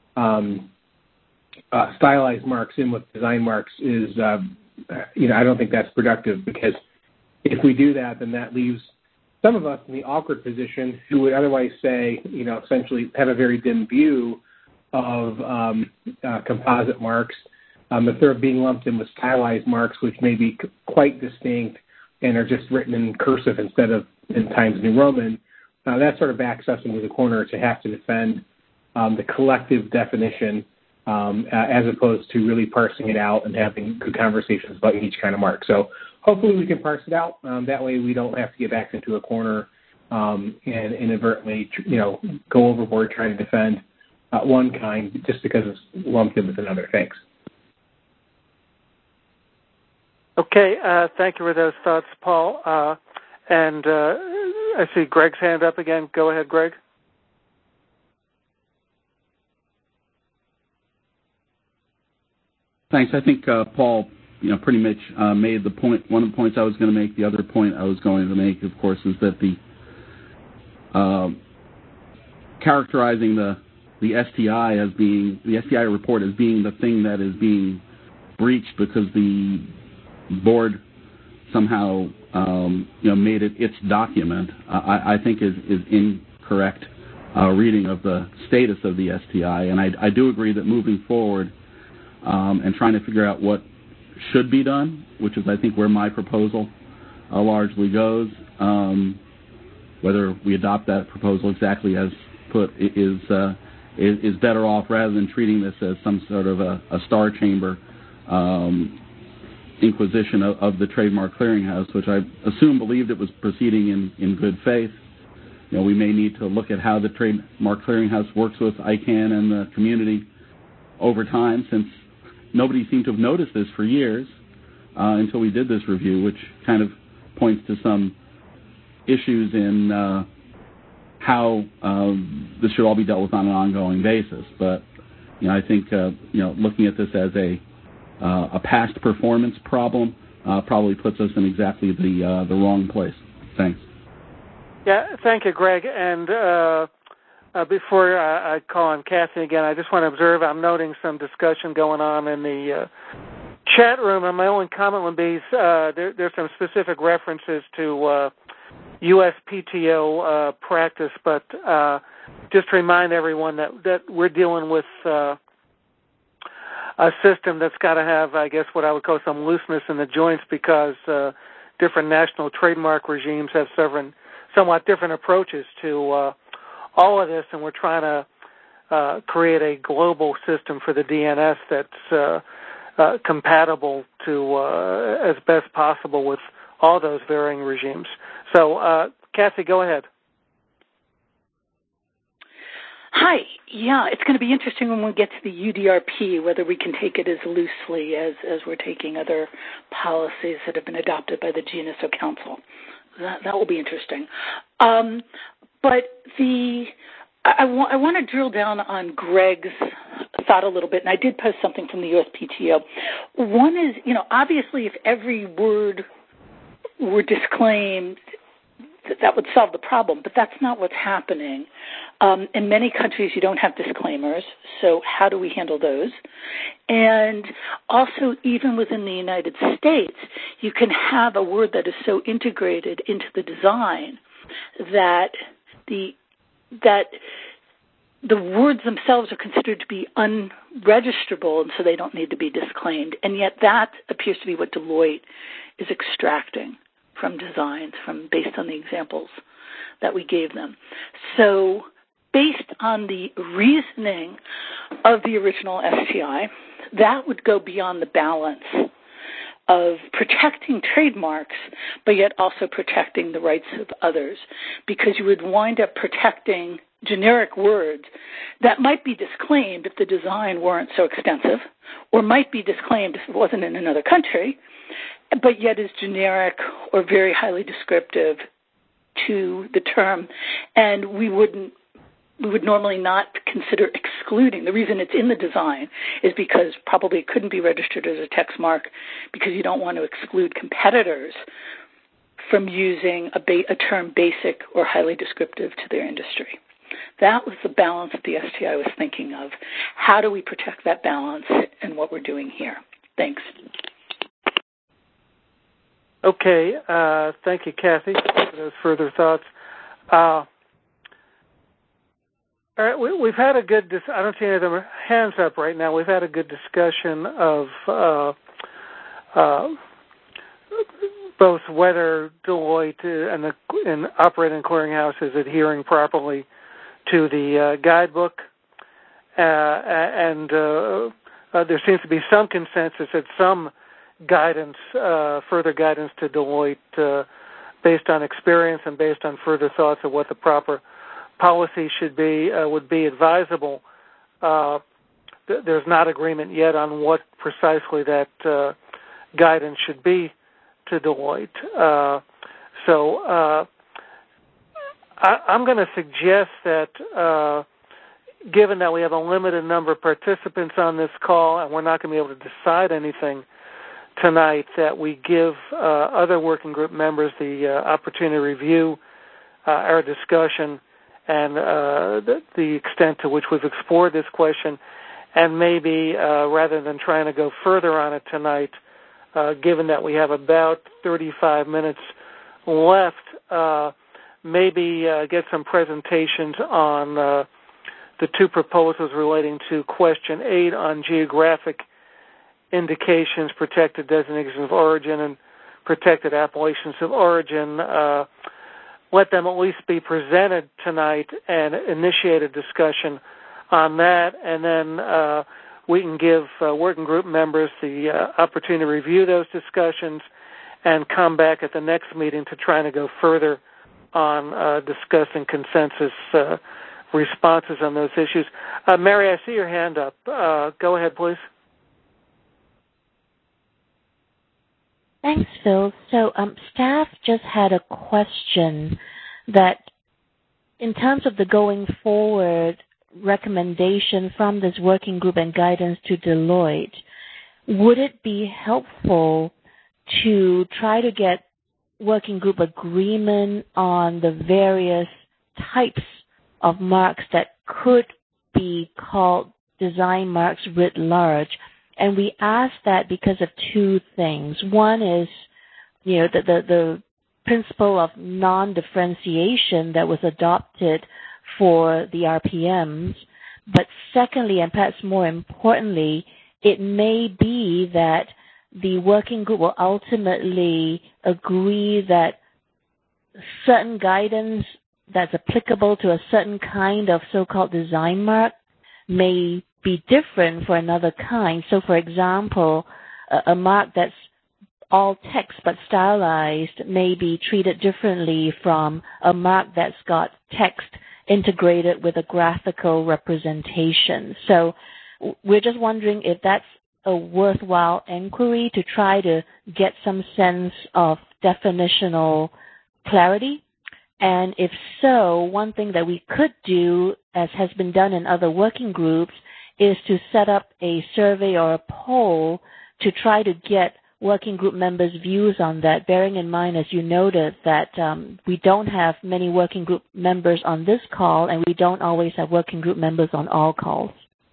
stylized marks in with design marks is, I don't think that's productive, because if we do that, then that leaves some of us in the awkward position who would otherwise say, essentially have a very dim view of composite marks, if they're being lumped in with stylized marks, which may be quite distinct and are just written in cursive instead of in Times New Roman, that sort of backs us into the corner to have to defend the collective definition as opposed to really parsing it out and having good conversations about each kind of mark. So hopefully we can parse it out. That way we don't have to get back into a corner and inadvertently, go overboard trying to defend one kind just because it's lumped in with another. Thanks. Okay, thank you for those thoughts, Paul. And I see Greg's hand up again. Go ahead, Greg. Thanks. I think Paul, pretty much made the point. One of the points I was going to make. The other point I was going to make, of course, is that the characterizing the STI as being the STI report as being the thing that is being breached because the board somehow made it its document, I think is incorrect reading of the status of the STI. And I do agree that moving forward and trying to figure out what should be done, which is I think where my proposal largely goes, whether we adopt that proposal exactly as put is better off rather than treating this as some sort of a star chamber inquisition of the Trademark Clearinghouse, which I believed it was proceeding in good faith. We may need to look at how the Trademark Clearinghouse works with ICANN and the community over time, since nobody seemed to have noticed this for years until we did this review, which kind of points to some issues in how this should all be dealt with on an ongoing basis. But I think looking at this as a past performance problem probably puts us in exactly the wrong place. Thanks. Yeah, thank you, Greg. And before I call on Kathy again, I just want to observe I'm noting some discussion going on in the chat room, and my only comment would be there's some specific references to USPTO practice, but just to remind everyone that we're dealing with a system that's got to have, I guess, what I would call some looseness in the joints, because different national trademark regimes have somewhat different approaches to all of this, and we're trying to create a global system for the DNS that's compatible to as best possible with all those varying regimes. So, Kathy, go ahead. Hi. Yeah, it's going to be interesting when we get to the UDRP, whether we can take it as loosely as we're taking other policies that have been adopted by the GNSO Council. That will be interesting. But I want to drill down on Greg's thought a little bit, and I did post something from the USPTO. One is, obviously if every word were disclaimed, that would solve the problem, but that's not what's happening. In many countries, you don't have disclaimers, so how do we handle those? And also, even within the United States, you can have a word that is so integrated into the design that the words themselves are considered to be unregisterable, and so they don't need to be disclaimed. And yet that appears to be what Deloitte is extracting from designs, based on the examples that we gave them. So based on the reasoning of the original STI, that would go beyond the balance of protecting trademarks, but yet also protecting the rights of others, because you would wind up protecting generic words that might be disclaimed if the design weren't so extensive, or might be disclaimed if it wasn't in another country, but yet is generic or very highly descriptive to the term, and we would normally not consider excluding. The reason it's in the design is because probably it couldn't be registered as a text mark because you don't want to exclude competitors from using a term basic or highly descriptive to their industry. That was the balance that the STI was thinking of. How do we protect that balance and what we're doing here? Thanks. Okay. Thank you, Kathy, for those further thoughts. All right, we've had a good. I don't see any of them hands up right now. We've had a good discussion of both whether Deloitte and Operating Clearinghouse is adhering properly to the guidebook, and there seems to be some consensus that some guidance, further guidance to Deloitte, based on experience and based on further thoughts of what the proper policy should be, would be advisable. There's not agreement yet on what precisely that guidance should be to Deloitte. So I'm going to suggest that given that we have a limited number of participants on this call and we're not going to be able to decide anything tonight, that we give other working group members the opportunity to review our discussion and the extent to which we've explored this question, and maybe rather than trying to go further on it tonight, given that we have about 35 minutes left, maybe get some presentations on the two proposals relating to question 8 on geographic indications, protected designations of origin, and protected appellations of origin. Let them at least be presented tonight and initiate a discussion on that, and then we can give working group members the opportunity to review those discussions and come back at the next meeting to try to go further on discussing consensus responses on those issues. Mary, I see your hand up. Go ahead, please. Thanks, Phil. So staff just had a question that in terms of the going forward recommendation from this working group and guidance to Deloitte, would it be helpful to try to get working group agreement on the various types of marks that could be called design marks writ large? And we ask that because of two things. One is, the principle of non-differentiation that was adopted for the RPMs. But secondly, and perhaps more importantly, it may be that the working group will ultimately agree that certain guidance that's applicable to a certain kind of so-called design mark may be different for another kind. So, for example, a mark that's all text but stylized may be treated differently from a mark that's got text integrated with a graphical representation. So we're just wondering if that's a worthwhile inquiry to try to get some sense of definitional clarity. And if so, one thing that we could do, as has been done in other working groups, is to set up a survey or a poll to try to get working group members' views on that, bearing in mind, as you noted, that we don't have many working group members on this call, and we don't always have working group members on all calls.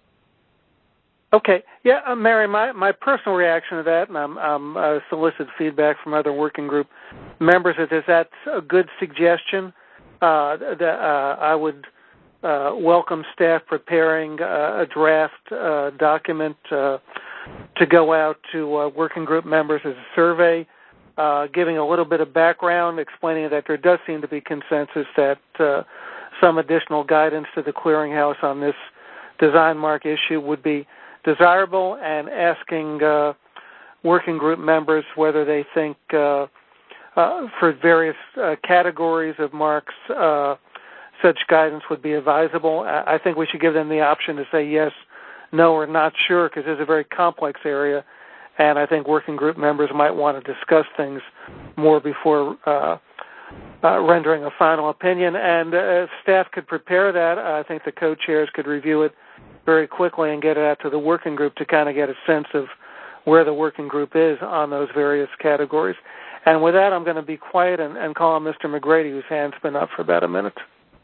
Okay. Yeah, Mary, my personal reaction to that, and I'm solicit feedback from other working group members, is that's a good suggestion. That I would welcome staff preparing a draft document to go out to working group members as a survey, giving a little bit of background, explaining that there does seem to be consensus that some additional guidance to the clearinghouse on this design mark issue would be desirable, and asking working group members whether they think for various categories of marks such guidance would be advisable. I think we should give them the option to say yes, no, or not sure, because it's a very complex area, and I think working group members might want to discuss things more before rendering a final opinion. And if staff could prepare that, I think the co-chairs could review it very quickly and get it out to the working group to kind of get a sense of where the working group is on those various categories. And with that, I'm going to be quiet and call on Mr. McGrady, whose hand's been up for about a minute.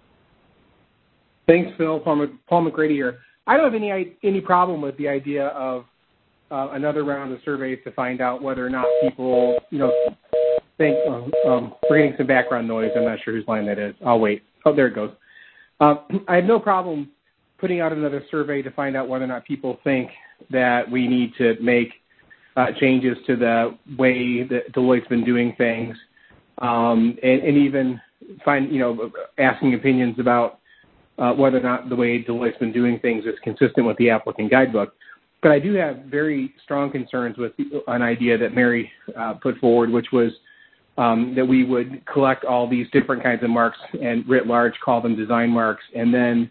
Thanks, Phil. Paul McGrady here. I don't have any problem with the idea of another round of surveys to find out whether or not people, We're getting some background noise. I'm not sure whose line that is. I'll wait. Oh, there it goes. I have no problem putting out another survey to find out whether or not people think that we need to make changes to the way that Deloitte's been doing things, and even asking opinions about whether or not the way Deloitte's been doing things is consistent with the applicant guidebook. But I do have very strong concerns with an idea that Mary put forward, which was that we would collect all these different kinds of marks and writ large call them design marks. And then,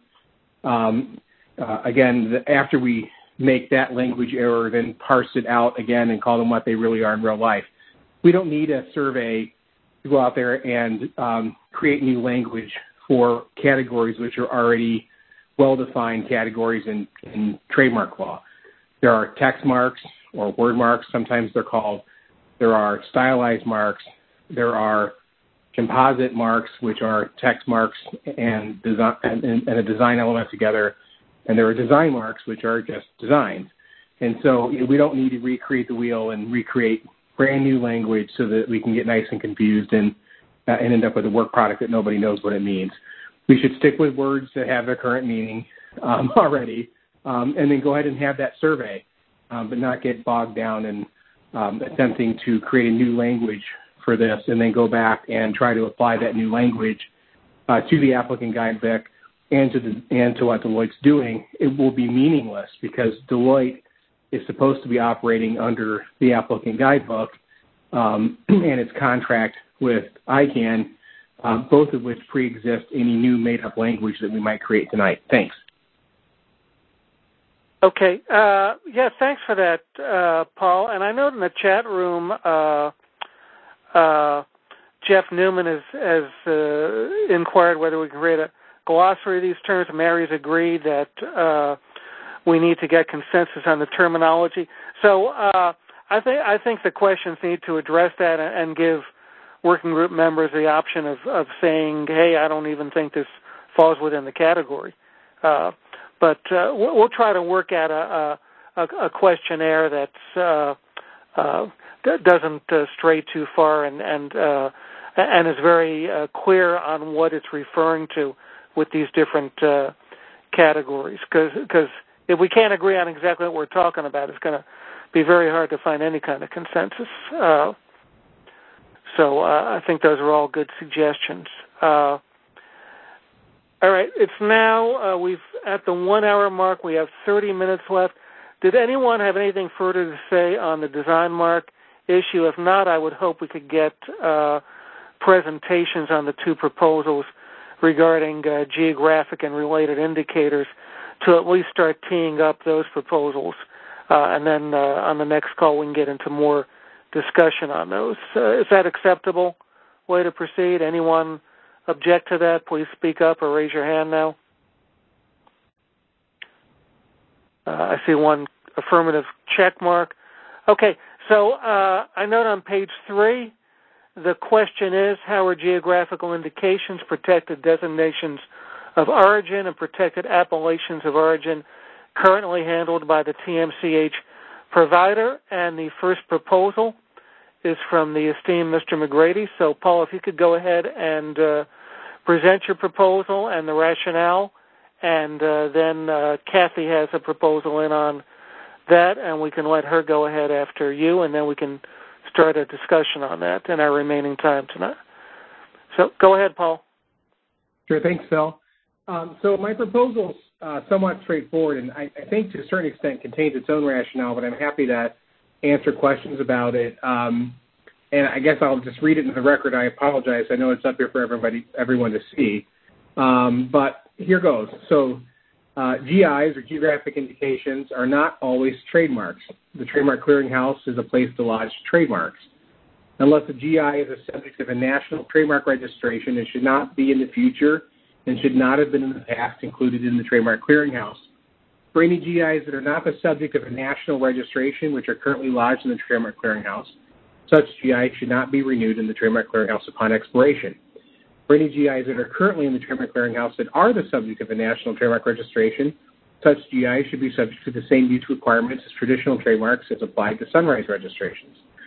again, after we make that language error, then parse it out again and call them what they really are in real life. We don't need a survey to go out there and create new language for categories which are already well-defined categories in trademark law. There are text marks or word marks, sometimes they're called. There are stylized marks. There are composite marks, which are text marks and a design element together. And there are design marks, which are just designs. And so we don't need to recreate the wheel and recreate brand new language so that we can get nice and confused and end up with a work product that nobody knows what it means. We should stick with words that have their current meaning already, and then go ahead and have that survey, but not get bogged down in attempting to create a new language for this and then go back and try to apply that new language to the applicant guidebook and to what Deloitte's doing. It will be meaningless because Deloitte is supposed to be operating under the applicant guidebook and its contract with ICANN, both of which pre-exist any new made-up language that we might create tonight. Thanks. Okay. Thanks for that, Paul. And I know in the chat room, Jeff Newman has inquired whether we can create a glossary of these terms. Mary's agreed that we need to get consensus on the terminology. So I think the questions need to address that and give working group members the option of saying, hey, I don't even think this falls within the category. But we'll try to work out a questionnaire that doesn't stray too far and is very clear on what it's referring to with these different categories. Because if we can't agree on exactly what we're talking about, it's going to be very hard to find any kind of consensus. So I think those are all good suggestions. All right, it's now, we've at the 1 hour mark, we have 30 minutes left. Did anyone have anything further to say on the design mark issue? If not, I would hope we could get presentations on the two proposals regarding geographic and related indicators to at least start teeing up those proposals. And then on the next call, we can get into more discussion on those. Is that acceptable way to proceed? Anyone object to that? Please speak up or raise your hand now. I see one affirmative check mark. Okay, so I note on page 3, the question is, how are geographical indications, protected designations of origin, and protected appellations of origin currently handled by the TMCH provider? And the first proposal is from the esteemed Mr. McGrady. So, Paul, if you could go ahead and present your proposal and the rationale, and then Kathy has a proposal in on that, and we can let her go ahead after you, and then we can start a discussion on that in our remaining time tonight. So go ahead, Paul. Sure, thanks, Phil. So my proposal is somewhat straightforward, and I think to a certain extent contains its own rationale, but I'm happy to answer questions about it. And I guess I'll just read it in the record. I apologize. I know it's up here for everyone to see. But here goes. So GIs, or geographic indications, are not always trademarks. The Trademark Clearinghouse is a place to lodge trademarks. Unless a GI is a subject of a national trademark registration, it should not be in the future and should not have been in the past included in the Trademark Clearinghouse. For any GIs that are not the subject of a national registration, which are currently lodged in the Trademark Clearinghouse, such GIs should not be renewed in the Trademark Clearinghouse upon expiration. For any GIs that are currently in the Trademark Clearinghouse that are the subject of a national trademark registration, such GIs should be subject to the same use requirements as traditional trademarks as applied to sunrise registrations.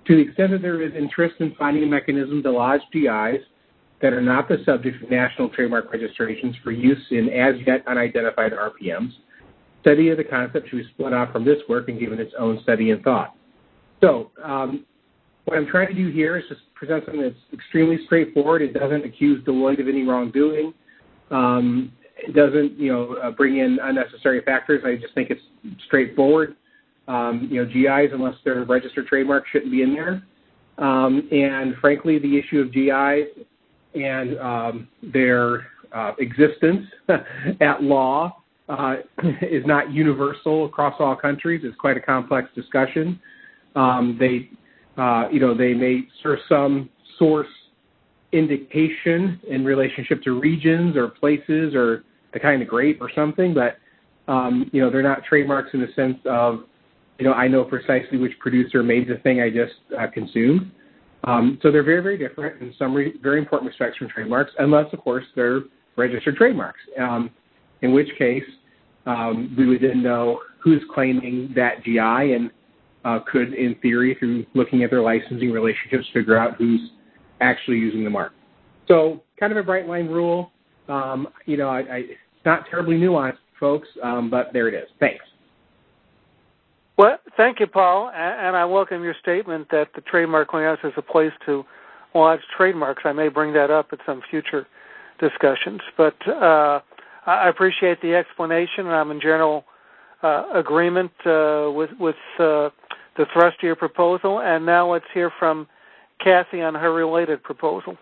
To the extent that there is interest in finding a mechanism to lodge GIs that are not the subject of national trademark registrations for use in as yet unidentified RPMs, study of the concept should be split off from this work and given its own study and thought. So what I'm trying to do here is just present something that's extremely straightforward. It doesn't accuse Deloitte of any wrongdoing. It doesn't, bring in unnecessary factors. I just think it's straightforward. GIs, unless they're registered trademarks, shouldn't be in there. And frankly, the issue of GIs and their existence at law is not universal across all countries. It's quite a complex discussion. They may serve some source indication in relationship to regions or places or the kind of grape or something, but they're not trademarks in the sense of, I know precisely which producer made the thing I just consumed. So they're very, very different in some very important respects from trademarks, unless, of course, they're registered trademarks, in which case we would then know who's claiming that GI and could, in theory, through looking at their licensing relationships, figure out who's actually using the mark. So kind of a bright line rule. It's not terribly nuanced, folks, but there it is. Thanks. Well, thank you, Paul, and I welcome your statement that the Trademark Clearinghouse is a place to lodge trademarks. I may bring that up at some future discussions, but I appreciate the explanation, and I'm in general agreement with the thrust of your proposal. And now let's hear from Kathy on her related proposal.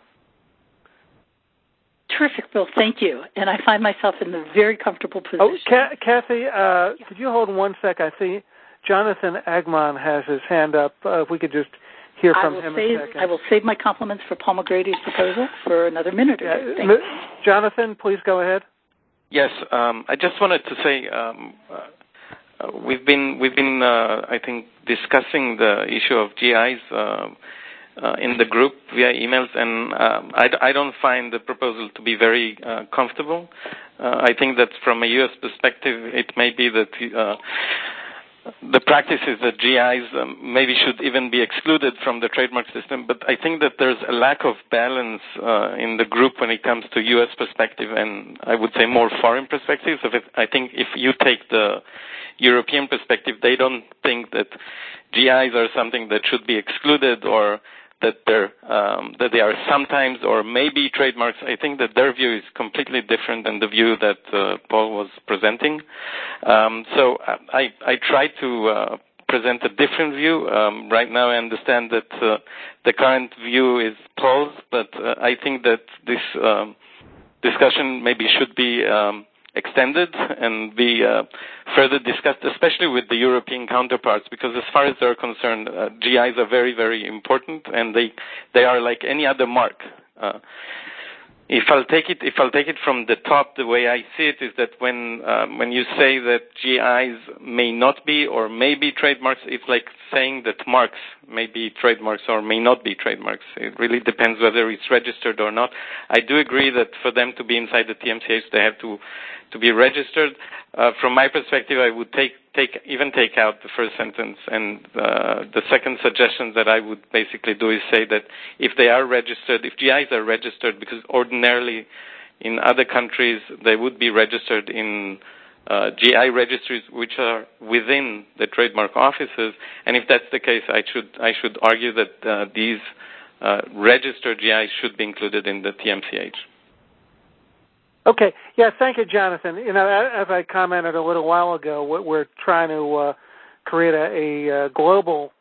Terrific, Bill. Thank you. And I find myself in a very comfortable position. Oh, Kathy, could you hold 1 sec? I see Jonathan Agmon has his hand up. If we could just hear from him a second. I will save my compliments for Paul McGrady's proposal for another minute or two. Jonathan, please go ahead. Yes, I just wanted to say we've been I think discussing the issue of GIs in the group via emails, and I don't find the proposal to be very comfortable. I think that from a U.S. perspective, it may be that the practice is that GIs maybe should even be excluded from the trademark system, but I think that there's a lack of balance in the group when it comes to U.S. perspective and I would say more foreign perspectives. I think if you take the European perspective, they don't think that GIs are something that should be excluded or that they are sometimes or maybe trademarks. I think that their view is completely different than the view that Paul was presenting. So I try to present a different view. Right now I understand that the current view is Paul's, but I think that this discussion maybe should be extended and be further discussed, especially with the European counterparts, because as far as they're concerned, GIs are very, very important, and they are like any other mark. If I'll take it from the top, the way I see it is that when you say that GIs may not be or may be trademarks, it's like saying that marks may be trademarks or may not be trademarks. It really depends whether it's registered or not. I do agree that for them to be inside the TMCH, they have to be registered. From my perspective, I would take out the first sentence, and the second suggestion that I would basically do is say that if they are registered, if GIs are registered, because ordinarily in other countries they would be registered in GI registries which are within the trademark offices, and if that's the case, I should argue that these registered GIs should be included in the TMCH. Okay. Yeah, thank you, Jonathan. As I commented a little while ago, we're trying to create a global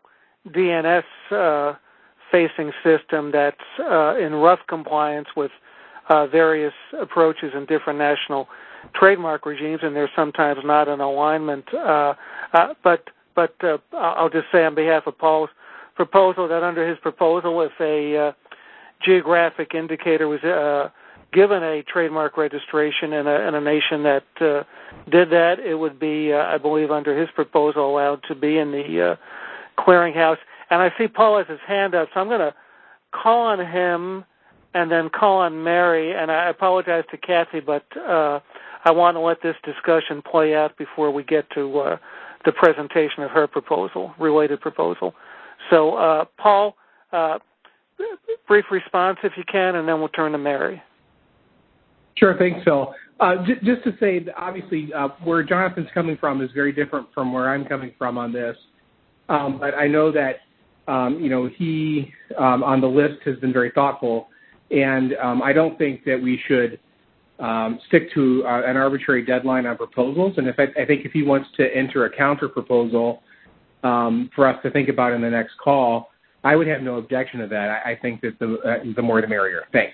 DNS-facing system that's in rough compliance with various approaches in different national trademark regimes, and there's sometimes not an alignment. But I'll just say on behalf of Paul's proposal that under his proposal, if a geographic indicator was given a trademark registration in a nation that did that, it would be, I believe, under his proposal, allowed to be in the clearinghouse. And I see Paul has his hand up, so I'm going to call on him and then call on Mary. And I apologize to Kathy, but I want to let this discussion play out before we get to the presentation of her proposal, related proposal. So, Paul, brief response if you can, and then we'll turn to Mary. Sure, thanks, Phil. Just to say, that obviously, where Jonathan's coming from is very different from where I'm coming from on this. But I know that, he on the list has been very thoughtful, and I don't think that we should stick to an arbitrary deadline on proposals. And I think if he wants to enter a counter proposal for us to think about in the next call, I would have no objection to that. I think that the more the merrier. Thanks.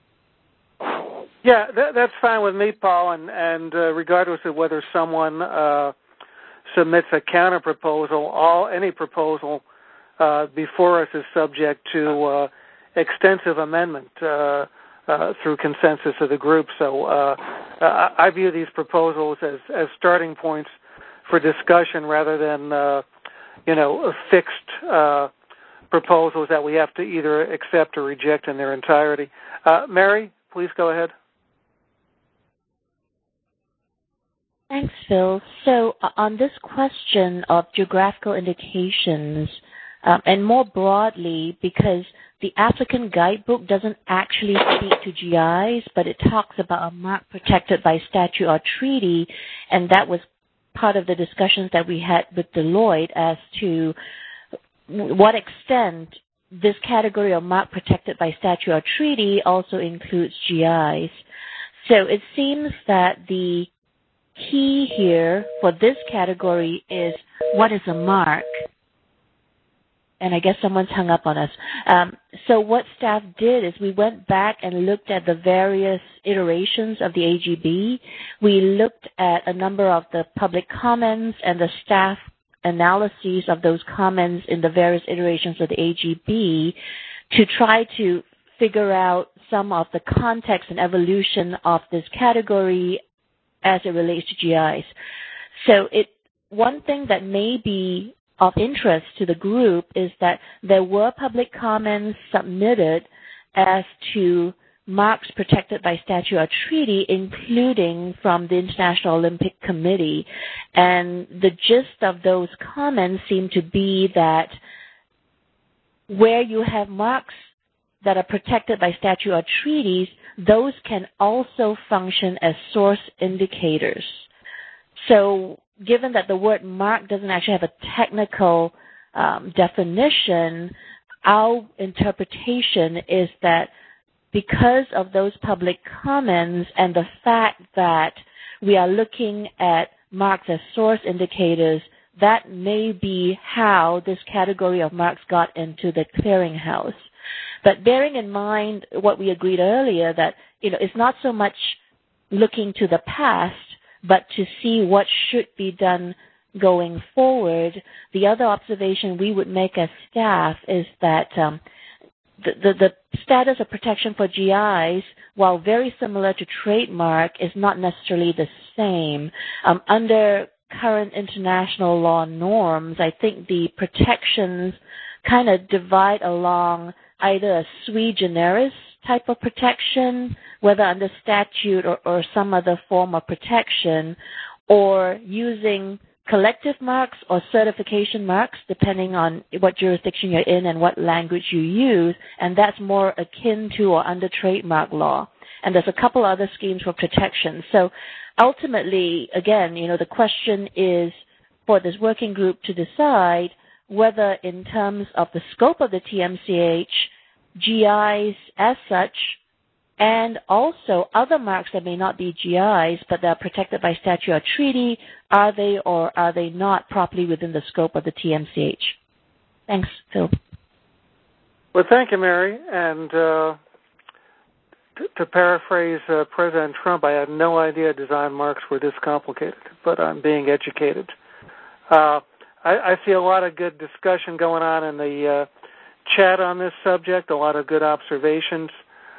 Yeah, that's fine with me, Paul. And regardless of whether someone submits a counter proposal, any proposal before us is subject to extensive amendment through consensus of the group. So I view these proposals as starting points for discussion rather than fixed proposals that we have to either accept or reject in their entirety. Mary, please go ahead. Thanks, Phil. So on this question of geographical indications, and more broadly, because the applicant guidebook doesn't actually speak to GIs, but it talks about a mark protected by statute or treaty, and that was part of the discussions that we had with Deloitte as to what extent this category of mark protected by statute or treaty also includes GIs. So it seems that the key here for this category is what is a mark? And I guess someone's hung up on us. So what staff did is we went back and looked at the various iterations of the AGB. We looked at a number of the public comments and the staff analyses of those comments in the various iterations of the AGB to try to figure out some of the context and evolution of this category as it relates to GIs. So one thing that may be of interest to the group is that there were public comments submitted as to marks protected by statute or treaty, including from the International Olympic Committee. And the gist of those comments seem to be that where you have marks that are protected by statute or treaties, those can also function as source indicators. So given that the word mark doesn't actually have a technical definition, our interpretation is that because of those public comments and the fact that we are looking at marks as source indicators, that may be how this category of marks got into the clearinghouse. But bearing in mind what we agreed earlier, that it's not so much looking to the past, but to see what should be done going forward. The other observation we would make as staff is that the status of protection for GIs, while very similar to trademark, is not necessarily the same. Under current international law norms, I think the protections kind of divide along either a sui generis type of protection, whether under statute or some other form of protection, or using collective marks or certification marks, depending on what jurisdiction you're in and what language you use, and that's more akin to or under trademark law. And there's a couple other schemes for protection. So ultimately, again, the question is for this working group to decide whether in terms of the scope of the TMCH, GIs as such, and also other marks that may not be GIs but that are protected by statute or treaty, are they or are they not properly within the scope of the TMCH? Thanks, Phil. Well, thank you, Mary. And to paraphrase President Trump, I had no idea design marks were this complicated, but I'm being educated. I see a lot of good discussion going on in the chat on this subject, a lot of good observations.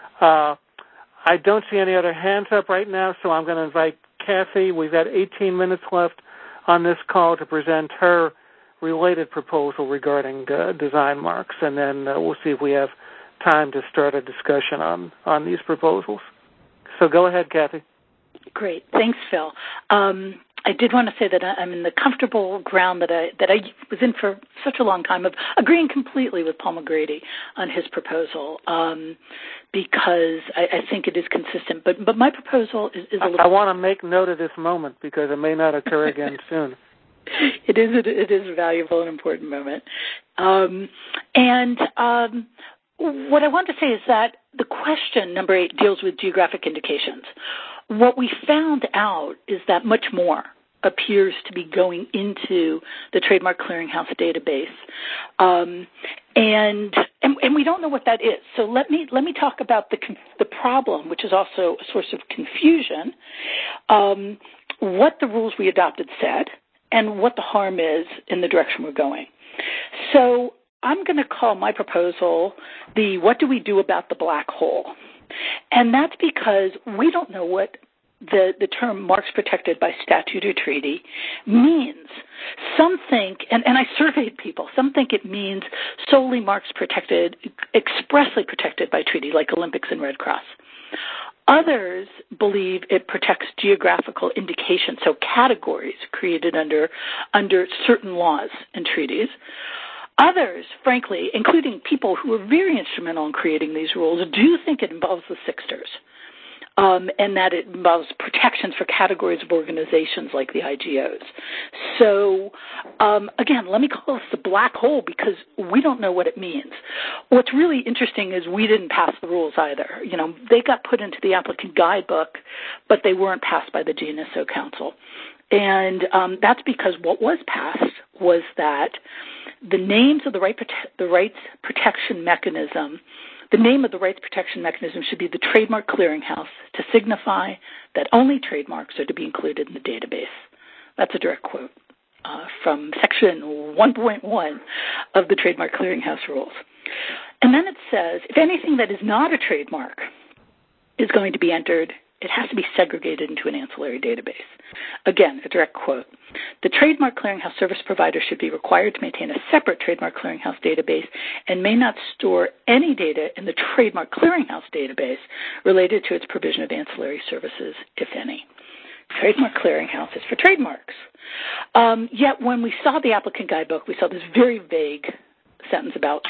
I don't see any other hands up right now, so I'm going to invite Kathy. We've got 18 minutes left on this call to present her related proposal regarding design marks, and then we'll see if we have time to start a discussion on these proposals. So go ahead, Kathy. Great. Thanks, Phil. I did want to say that I'm in the comfortable ground that I was in for such a long time of agreeing completely with Paul McGrady on his proposal, because I think it is consistent. But my proposal is a little. I want to make note of this moment because it may not occur again soon. It is a valuable and important moment. What I want to say is that the question, number 8, deals with geographic indications. What we found out is that much more appears to be going into the Trademark Clearinghouse database, and we don't know what that is. So let me talk about the problem, which is also a source of confusion. What the rules we adopted said, and what the harm is in the direction we're going. So I'm going to call my proposal the "What do we do about the black hole?" And that's because we don't know what the term marks protected by statute or treaty means. Some think, and I surveyed people, some think it means solely marks protected, expressly protected by treaty, like Olympics and Red Cross. Others believe it protects geographical indications, so categories created under certain laws and treaties. Others, frankly, including people who were very instrumental in creating these rules, do think it involves the Sixters, and that it involves protections for categories of organizations like the IGOs. So, again, let me call this the black hole because we don't know what it means. What's really interesting is we didn't pass the rules either. You know, they got put into the applicant guidebook, but they weren't passed by the GNSO Council. And that's because what was passed was that the names of the rights protection mechanism, the name of the rights protection mechanism should be the Trademark Clearinghouse to signify that only trademarks are to be included in the database. That's a direct quote from Section 1.1 of the Trademark Clearinghouse rules. And then it says, if anything that is not a trademark is going to be entered, it has to be segregated into an ancillary database. Again, a direct quote. The Trademark Clearinghouse service provider should be required to maintain a separate Trademark Clearinghouse database and may not store any data in the Trademark Clearinghouse database related to its provision of ancillary services, if any. Trademark Clearinghouse is for trademarks. Yet when we saw the applicant guidebook, we saw this very vague sentence about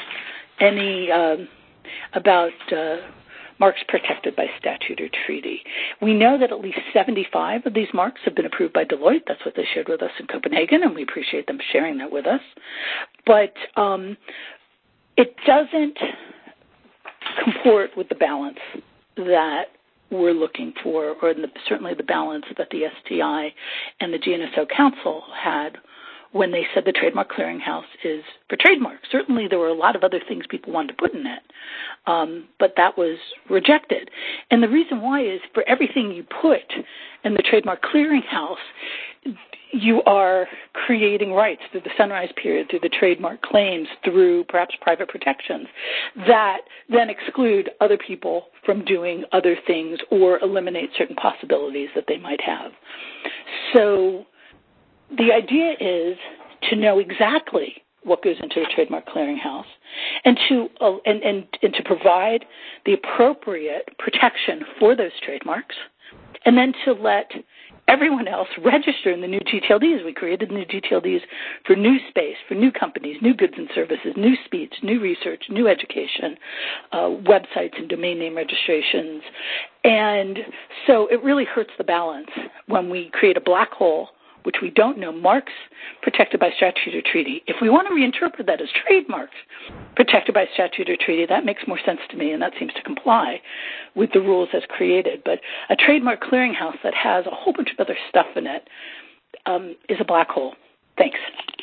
marks protected by statute or treaty. We know that at least 75 of these marks have been approved by Deloitte. That's what they shared with us in Copenhagen, and we appreciate them sharing that with us. But it doesn't comport with the balance that we're looking for, or certainly the balance that the STI and the GNSO Council had when they said the Trademark Clearinghouse is for trademarks. Certainly there were a lot of other things people wanted to put in it, but that was rejected. And the reason why is for everything you put in the Trademark Clearinghouse, you are creating rights through the sunrise period, through the trademark claims, through perhaps private protections that then exclude other people from doing other things or eliminate certain possibilities that they might have. So the idea is to know exactly what goes into a Trademark Clearinghouse and to provide the appropriate protection for those trademarks, and then to let everyone else register in the new GTLDs. We created new GTLDs for new space, for new companies, new goods and services, new speech, new research, new education, websites and domain name registrations. And so it really hurts the balance when we create a black hole, which we don't know, marks protected by statute or treaty. If we want to reinterpret that as trademarks protected by statute or treaty, that makes more sense to me, and that seems to comply with the rules as created. But a Trademark Clearinghouse that has a whole bunch of other stuff in it is a black hole. Thanks.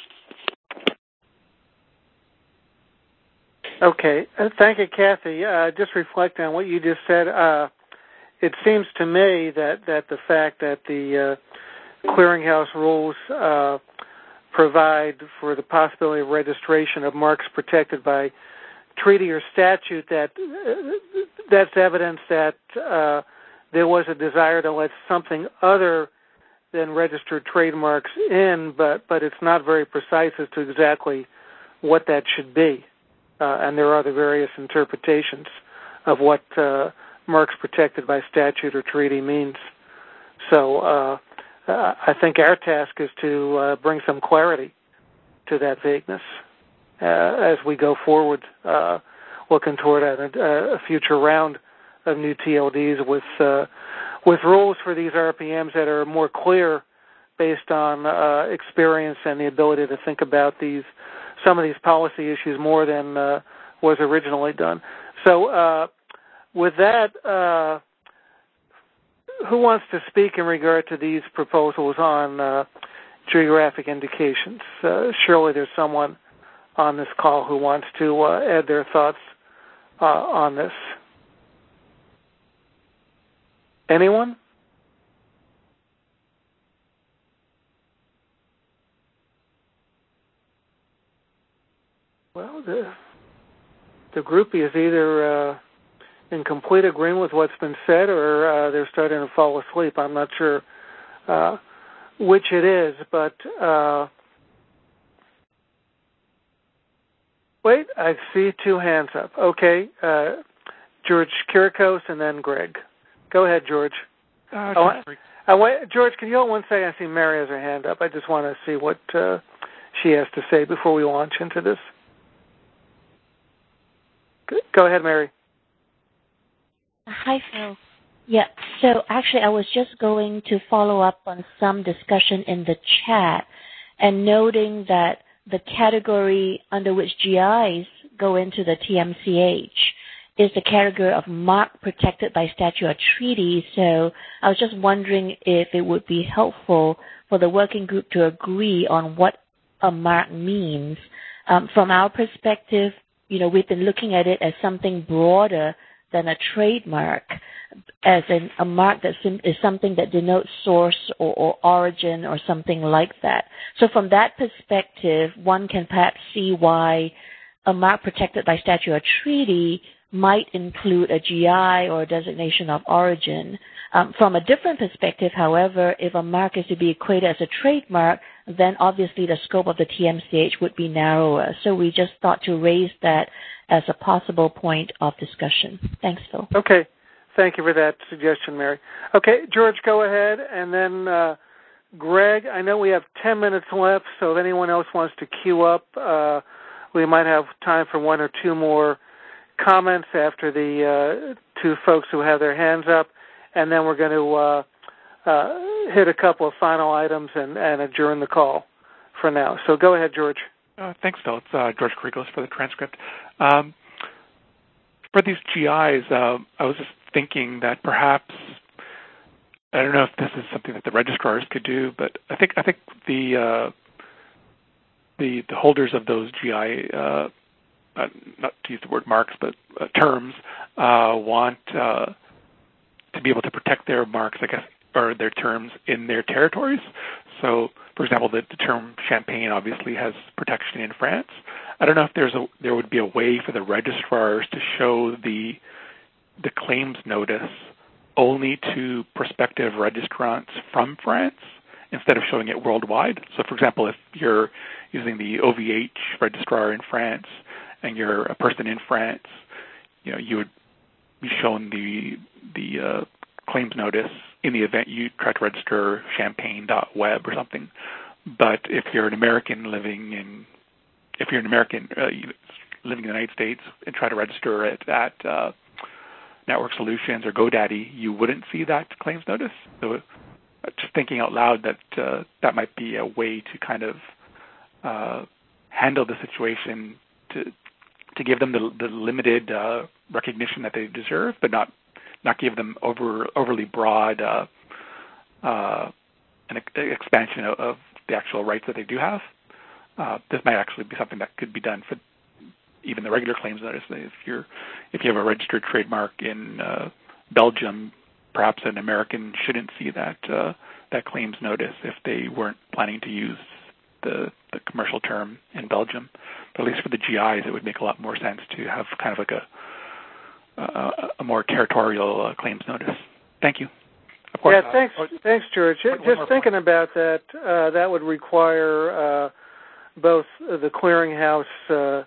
Okay. Thank you, Kathy. Just reflecting on what you just said, it seems to me that the fact that the Clearinghouse rules provide for the possibility of registration of marks protected by treaty or statute, that's evidence that there was a desire to let something other than registered trademarks in, but it's not very precise as to exactly what that should be. And there are the various interpretations of what marks protected by statute or treaty means. So I think our task is to bring some clarity to that vagueness as we go forward, looking toward a future round of new TLDs with rules for these RPMs that are more clear based on experience and the ability to think about some of these policy issues more than was originally done. So with that, who wants to speak in regard to these proposals on geographic indications? Surely there's someone on this call who wants to add their thoughts on this. Anyone? Well, the groupie is either in complete agreement with what's been said or they're starting to fall asleep. I'm not sure which it is, but wait, I see two hands up. Okay, George Kirikos and then Greg. Go ahead, George. George, can you hold 1 second? I see Mary has her hand up. I just want to see what she has to say before we launch into this. Go ahead, Mary. Hi, Phil. Yeah, so actually I was just going to follow up on some discussion in the chat and noting that the category under which GIs go into the TMCH is the category of mark protected by statute or treaty. So I was just wondering if it would be helpful for the working group to agree on what a mark means. From our perspective, we've been looking at it as something broader than a trademark, as in a mark that is something that denotes source or origin or something like that. So from that perspective, one can perhaps see why a mark protected by statute or treaty might include a GI or a designation of origin. From a different perspective, however, if a mark is to be equated as a trademark, then obviously the scope of the TMCH would be narrower. So we just thought to raise that as a possible point of discussion. Thanks, Phil. Okay. Thank you for that suggestion, Mary. Okay, George, go ahead. And then Greg, I know we have 10 minutes left, so if anyone else wants to queue up, we might have time for one or two more comments after the two folks who have their hands up. And then we're going to hit a couple of final items and adjourn the call for now. So go ahead, George. Thanks, Phil. It's George Kirikos for the transcript. For these GIs, I was just thinking that perhaps, I don't know if this is something that the registrars could do, but I think the holders of those GI, not to use the word marks, but terms, want to be able to protect their marks, I guess, or their terms in their territories. So, for example, the term champagne obviously has protection in France. I don't know if there would be a way for the registrars to show the claims notice only to prospective registrants from France instead of showing it worldwide. So, for example, if you're using the OVH registrar in France and you're a person in France, you would be shown the claims notice in the event you try to register champagne.web or something. But if you're an American living in the United States and try to register it at Network Solutions or GoDaddy, you wouldn't see that claims notice. So just thinking out loud that that might be a way to kind of handle the situation to give them the limited recognition that they deserve, but not give them overly broad an expansion of the actual rights that they do have. This might actually be something that could be done for even the regular claims notice. If you have a registered trademark in Belgium, perhaps an American shouldn't see that claims notice if they weren't planning to use the commercial term in Belgium. But at least for the GIs, it would make a lot more sense to have kind of like a more territorial claims notice. Thank you. Of course, thanks, George. Just thinking about that, that would require both the clearinghouse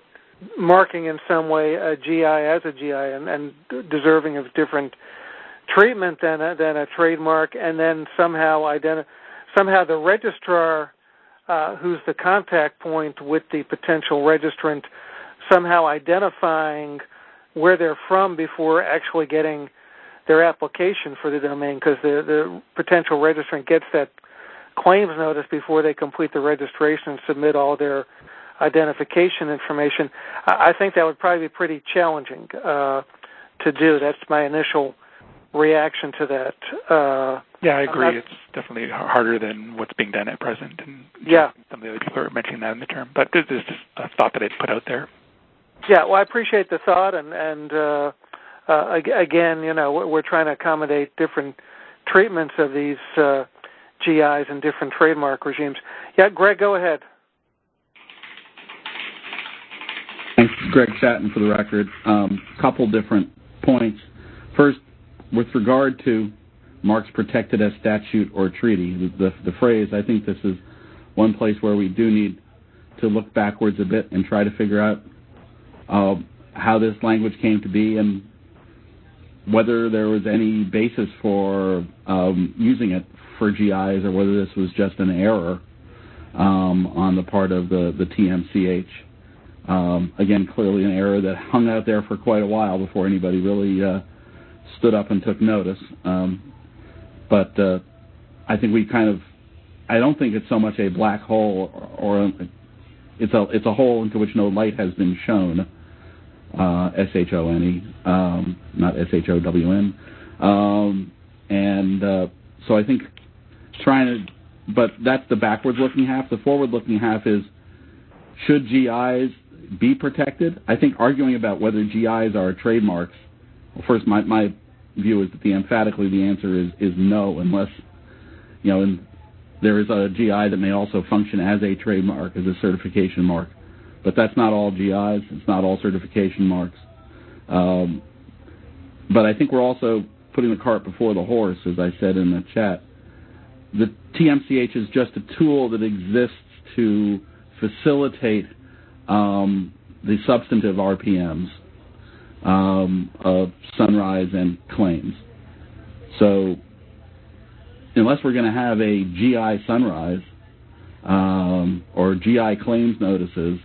marking in some way a GI as a GI and deserving of different treatment than a trademark, and then somehow the registrar, who's the contact point with the potential registrant, somehow identifying where they're from before actually getting their application for the domain, because the potential registrant gets that claims notice before they complete the registration and submit all their identification information. I think that would probably be pretty challenging to do. That's my initial reaction to that. Yeah, I agree. It's definitely harder than what's being done at present. And some of the other people are mentioning that in the term. But this is just a thought that I'd put out there. Yeah, well, I appreciate the thought. And again, we're trying to accommodate different treatments of these GIs and different trademark regimes. Yeah, Greg, go ahead. Thanks, Greg Chatton, for the record. Couple different points. First, with regard to marks protected as statute or treaty, the phrase, I think this is one place where we do need to look backwards a bit and try to figure out how this language came to be and whether there was any basis for using it for GIs or whether this was just an error on the part of the TMCH. Again, clearly an error that hung out there for quite a while before anybody really stood up and took notice. But I think I don't think it's so much a black hole or it's a hole into which no light has been shown, S-H-O-N-E, not S-H-O-W-N. So I think but that's the backwards-looking half. The forward-looking half is, should GIs be protected? I think arguing about whether GIs are trademarks, well, first, my view is that emphatically the answer is no, unless, and there is a GI that may also function as a trademark, as a certification mark. But that's not all GIs. It's not all certification marks. But I think we're also putting the cart before the horse, as I said in the chat. The TMCH is just a tool that exists to facilitate the substantive RPMs of Sunrise and claims. So unless we're going to have a GI Sunrise or GI claims notices,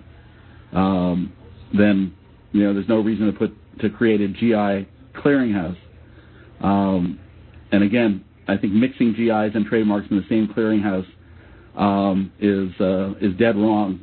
then there's no reason to create a GI clearinghouse. And again, I think mixing GIs and trademarks in the same clearinghouse is dead wrong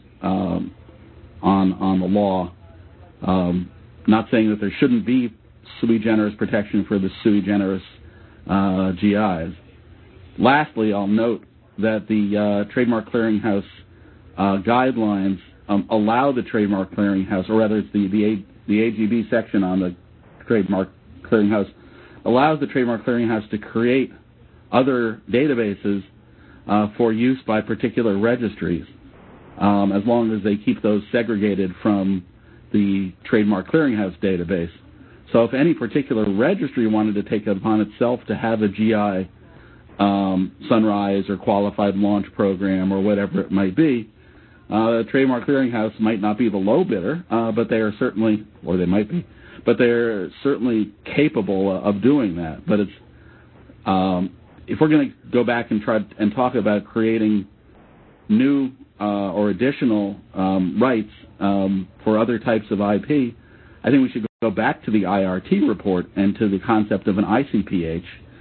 on the law. Not saying that there shouldn't be sui generis protection for the sui generis GIs. Lastly, I'll note that the Trademark Clearinghouse guidelines allow the Trademark Clearinghouse, or rather it's the AGB section on the Trademark Clearinghouse, allows the Trademark Clearinghouse to create other databases for use by particular registries, as long as they keep those segregated from the Trademark Clearinghouse database. So if any particular registry wanted to take it upon itself to have a GI Sunrise or Qualified Launch Program or whatever it might be, the Trademark Clearinghouse might not be the low bidder, but they are certainly, or they might be, but they're certainly capable of doing that. But it's if we're going to go back and try and talk about creating new or additional rights for other types of IP, I think we should go back to the IRT report and to the concept of an ICPH,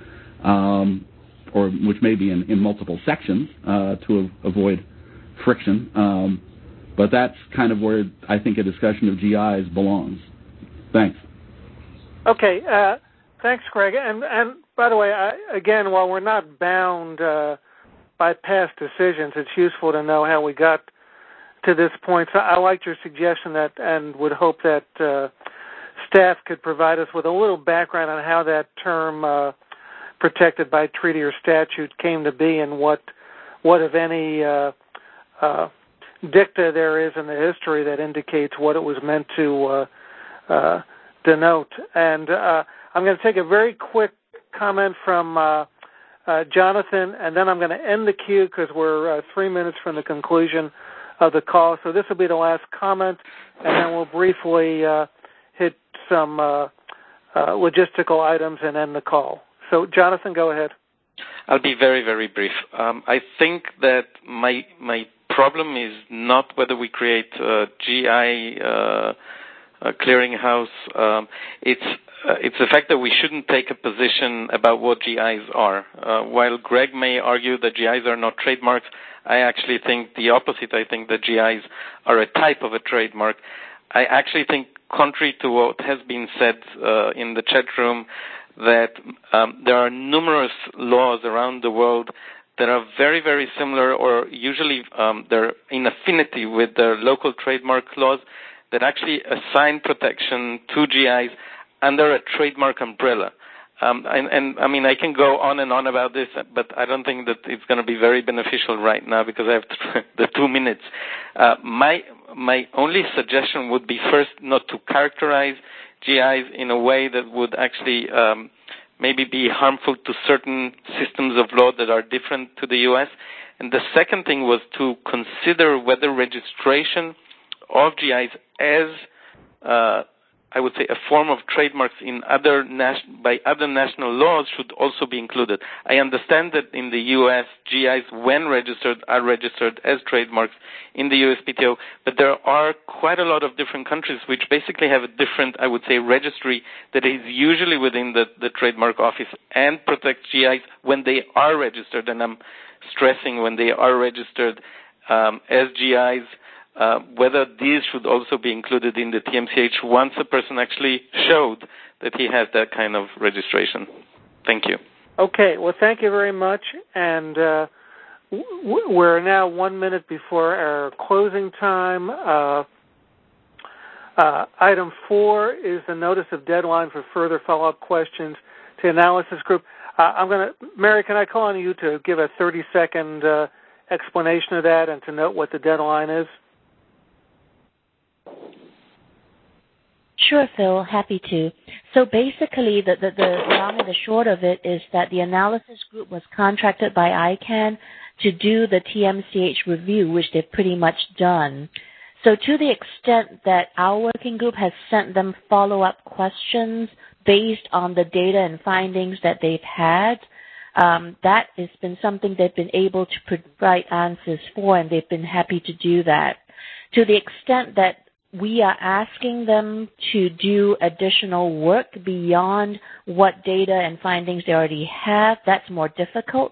or which may be in multiple sections to avoid friction. But that's kind of where I think a discussion of GIs belongs. Thanks. Okay. Thanks, Greg. And by the way, again, while we're not bound by past decisions, it's useful to know how we got to this point. So I liked your suggestion and would hope that staff could provide us with a little background on how that term protected by treaty or statute came to be and what if any, dicta there is in the history that indicates what it was meant to denote. And I'm going to take a very quick comment from Jonathan, and then I'm going to end the queue because we're 3 minutes from the conclusion of the call. So this will be the last comment, and then we'll briefly hit some logistical items and end the call. So, Jonathan, go ahead. I'll be very, very brief. I think that my problem is not whether we create a GI clearinghouse. It's the fact that we shouldn't take a position about what GIs are. While Greg may argue that GIs are not trademarks, I actually think the opposite. I think that GIs are a type of a trademark. I actually think, contrary to what has been said in the chat room, that there are numerous laws around the world that are very, very similar, or usually they're in affinity with the local trademark laws that actually assign protection to GIs under a trademark umbrella. And I mean, I can go on and on about this, but I don't think that it's going to be very beneficial right now because I have the 2 minutes. My only suggestion would be first not to characterize GIs in a way that would actually maybe be harmful to certain systems of law that are different to the U.S. And the second thing was to consider whether registration of GIs as I would say a form of trademarks in by other national laws should also be included. I understand that in the U.S., GIs, when registered, are registered as trademarks in the USPTO, but there are quite a lot of different countries which basically have a different, I would say, registry that is usually within the trademark office and protects GIs when they are registered, and I'm stressing when they are registered as GIs. Whether these should also be included in the TMCH once a person actually showed that he has that kind of registration. Thank you. Okay. Well, thank you very much. And we're now 1 minute before our closing time. Item 4 is the notice of deadline for further follow-up questions to analysis group. Mary, can I call on you to give a 30-second explanation of that and to note what the deadline is? Sure, Phil. Happy to. So basically, the long and the short of it is that the analysis group was contracted by ICANN to do the TMCH review, which they've pretty much done. So to the extent that our working group has sent them follow-up questions based on the data and findings that they've had, that has been something they've been able to provide answers for, and they've been happy to do that. To the extent that we are asking them to do additional work beyond what data and findings they already have, that's more difficult.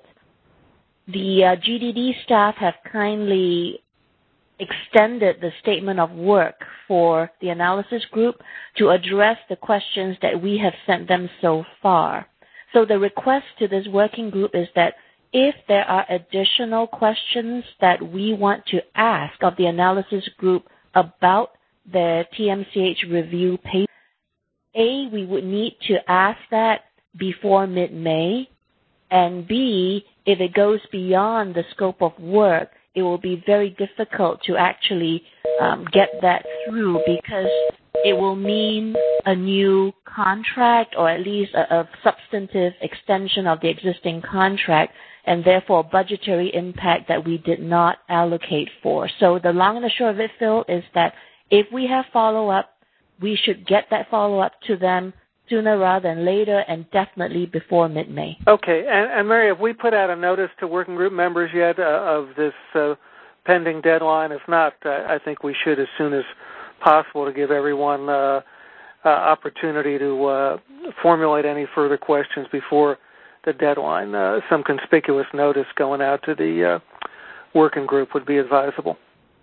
The GDD staff have kindly extended the statement of work for the analysis group to address the questions that we have sent them so far. So the request to this working group is that if there are additional questions that we want to ask of the analysis group about the TMCH review paper, A, we would need to ask that before mid-May, and B, if it goes beyond the scope of work, it will be very difficult to actually get that through because it will mean a new contract or at least a substantive extension of the existing contract and therefore budgetary impact that we did not allocate for. So the long and the short of it, Phil, is that if we have follow-up, we should get that follow-up to them sooner rather than later and definitely before mid-May. Okay. And Mary, have we put out a notice to working group members yet of this pending deadline? If not, I think we should as soon as possible to give everyone opportunity to formulate any further questions before the deadline. Some conspicuous notice going out to the working group would be advisable.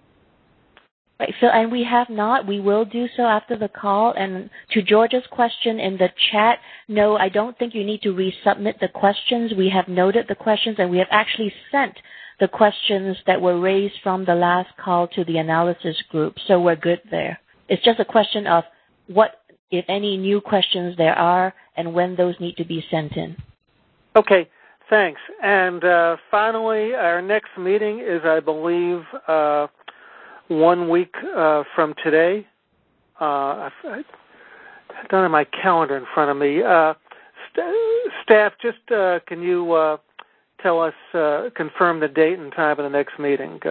Right. So, and we have not. We will do so after the call. And to George's question in the chat, no, I don't think you need to resubmit the questions. We have noted the questions, and we have actually sent the questions that were raised from the last call to the analysis group. So we're good there. It's just a question of what, if any, new questions there are and when those need to be sent in. Okay. Thanks. And finally, our next meeting is, I believe, 1 week from today. I don't have my calendar in front of me. Staff, just can you tell us, confirm the date and time of the next meeting?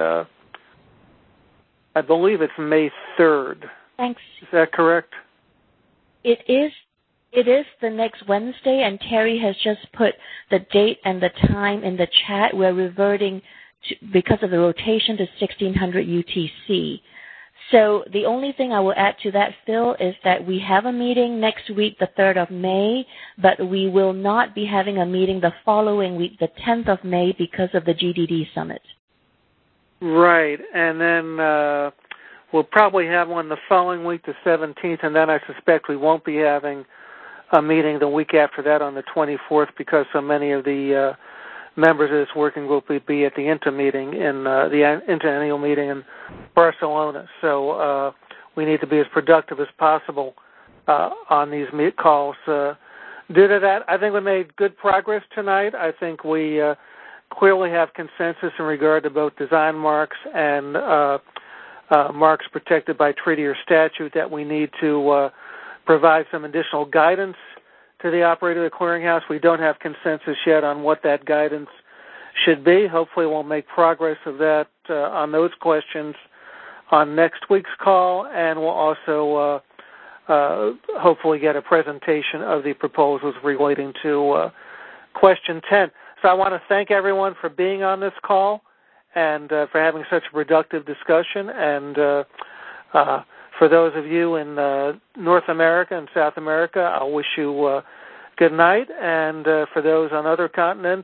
I believe it's May 3rd. Thanks. Is that correct? It is It is the next Wednesday, and Terry has just put the date and the time in the chat. We're reverting, because of the rotation, to 1600 UTC. So the only thing I will add to that, Phil, is that we have a meeting next week, the 3rd of May, but we will not be having a meeting the following week, the 10th of May, because of the GDD Summit. Right, and then we'll probably have one the following week, the 17th, and then I suspect we won't be having a meeting the week after that on the 24th because so many of the members of this working group will be at the INTA meeting, in the Interannual meeting in Barcelona. So we need to be as productive as possible on these calls. Due to that, I think we made good progress tonight. I think we clearly have consensus in regard to both design marks and marks protected by treaty or statute that we need to provide some additional guidance to the operator of the clearinghouse. We don't have consensus yet on what that guidance should be. Hopefully we'll make progress of that on those questions on next week's call, and we'll also hopefully get a presentation of the proposals relating to question 10. So I want to thank everyone for being on this call and for having such a productive discussion. And for those of you in North America and South America, I'll wish you good night. And for those on other continents,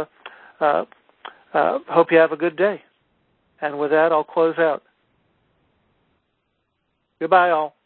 hope you have a good day. And with that, I'll close out. Goodbye, all.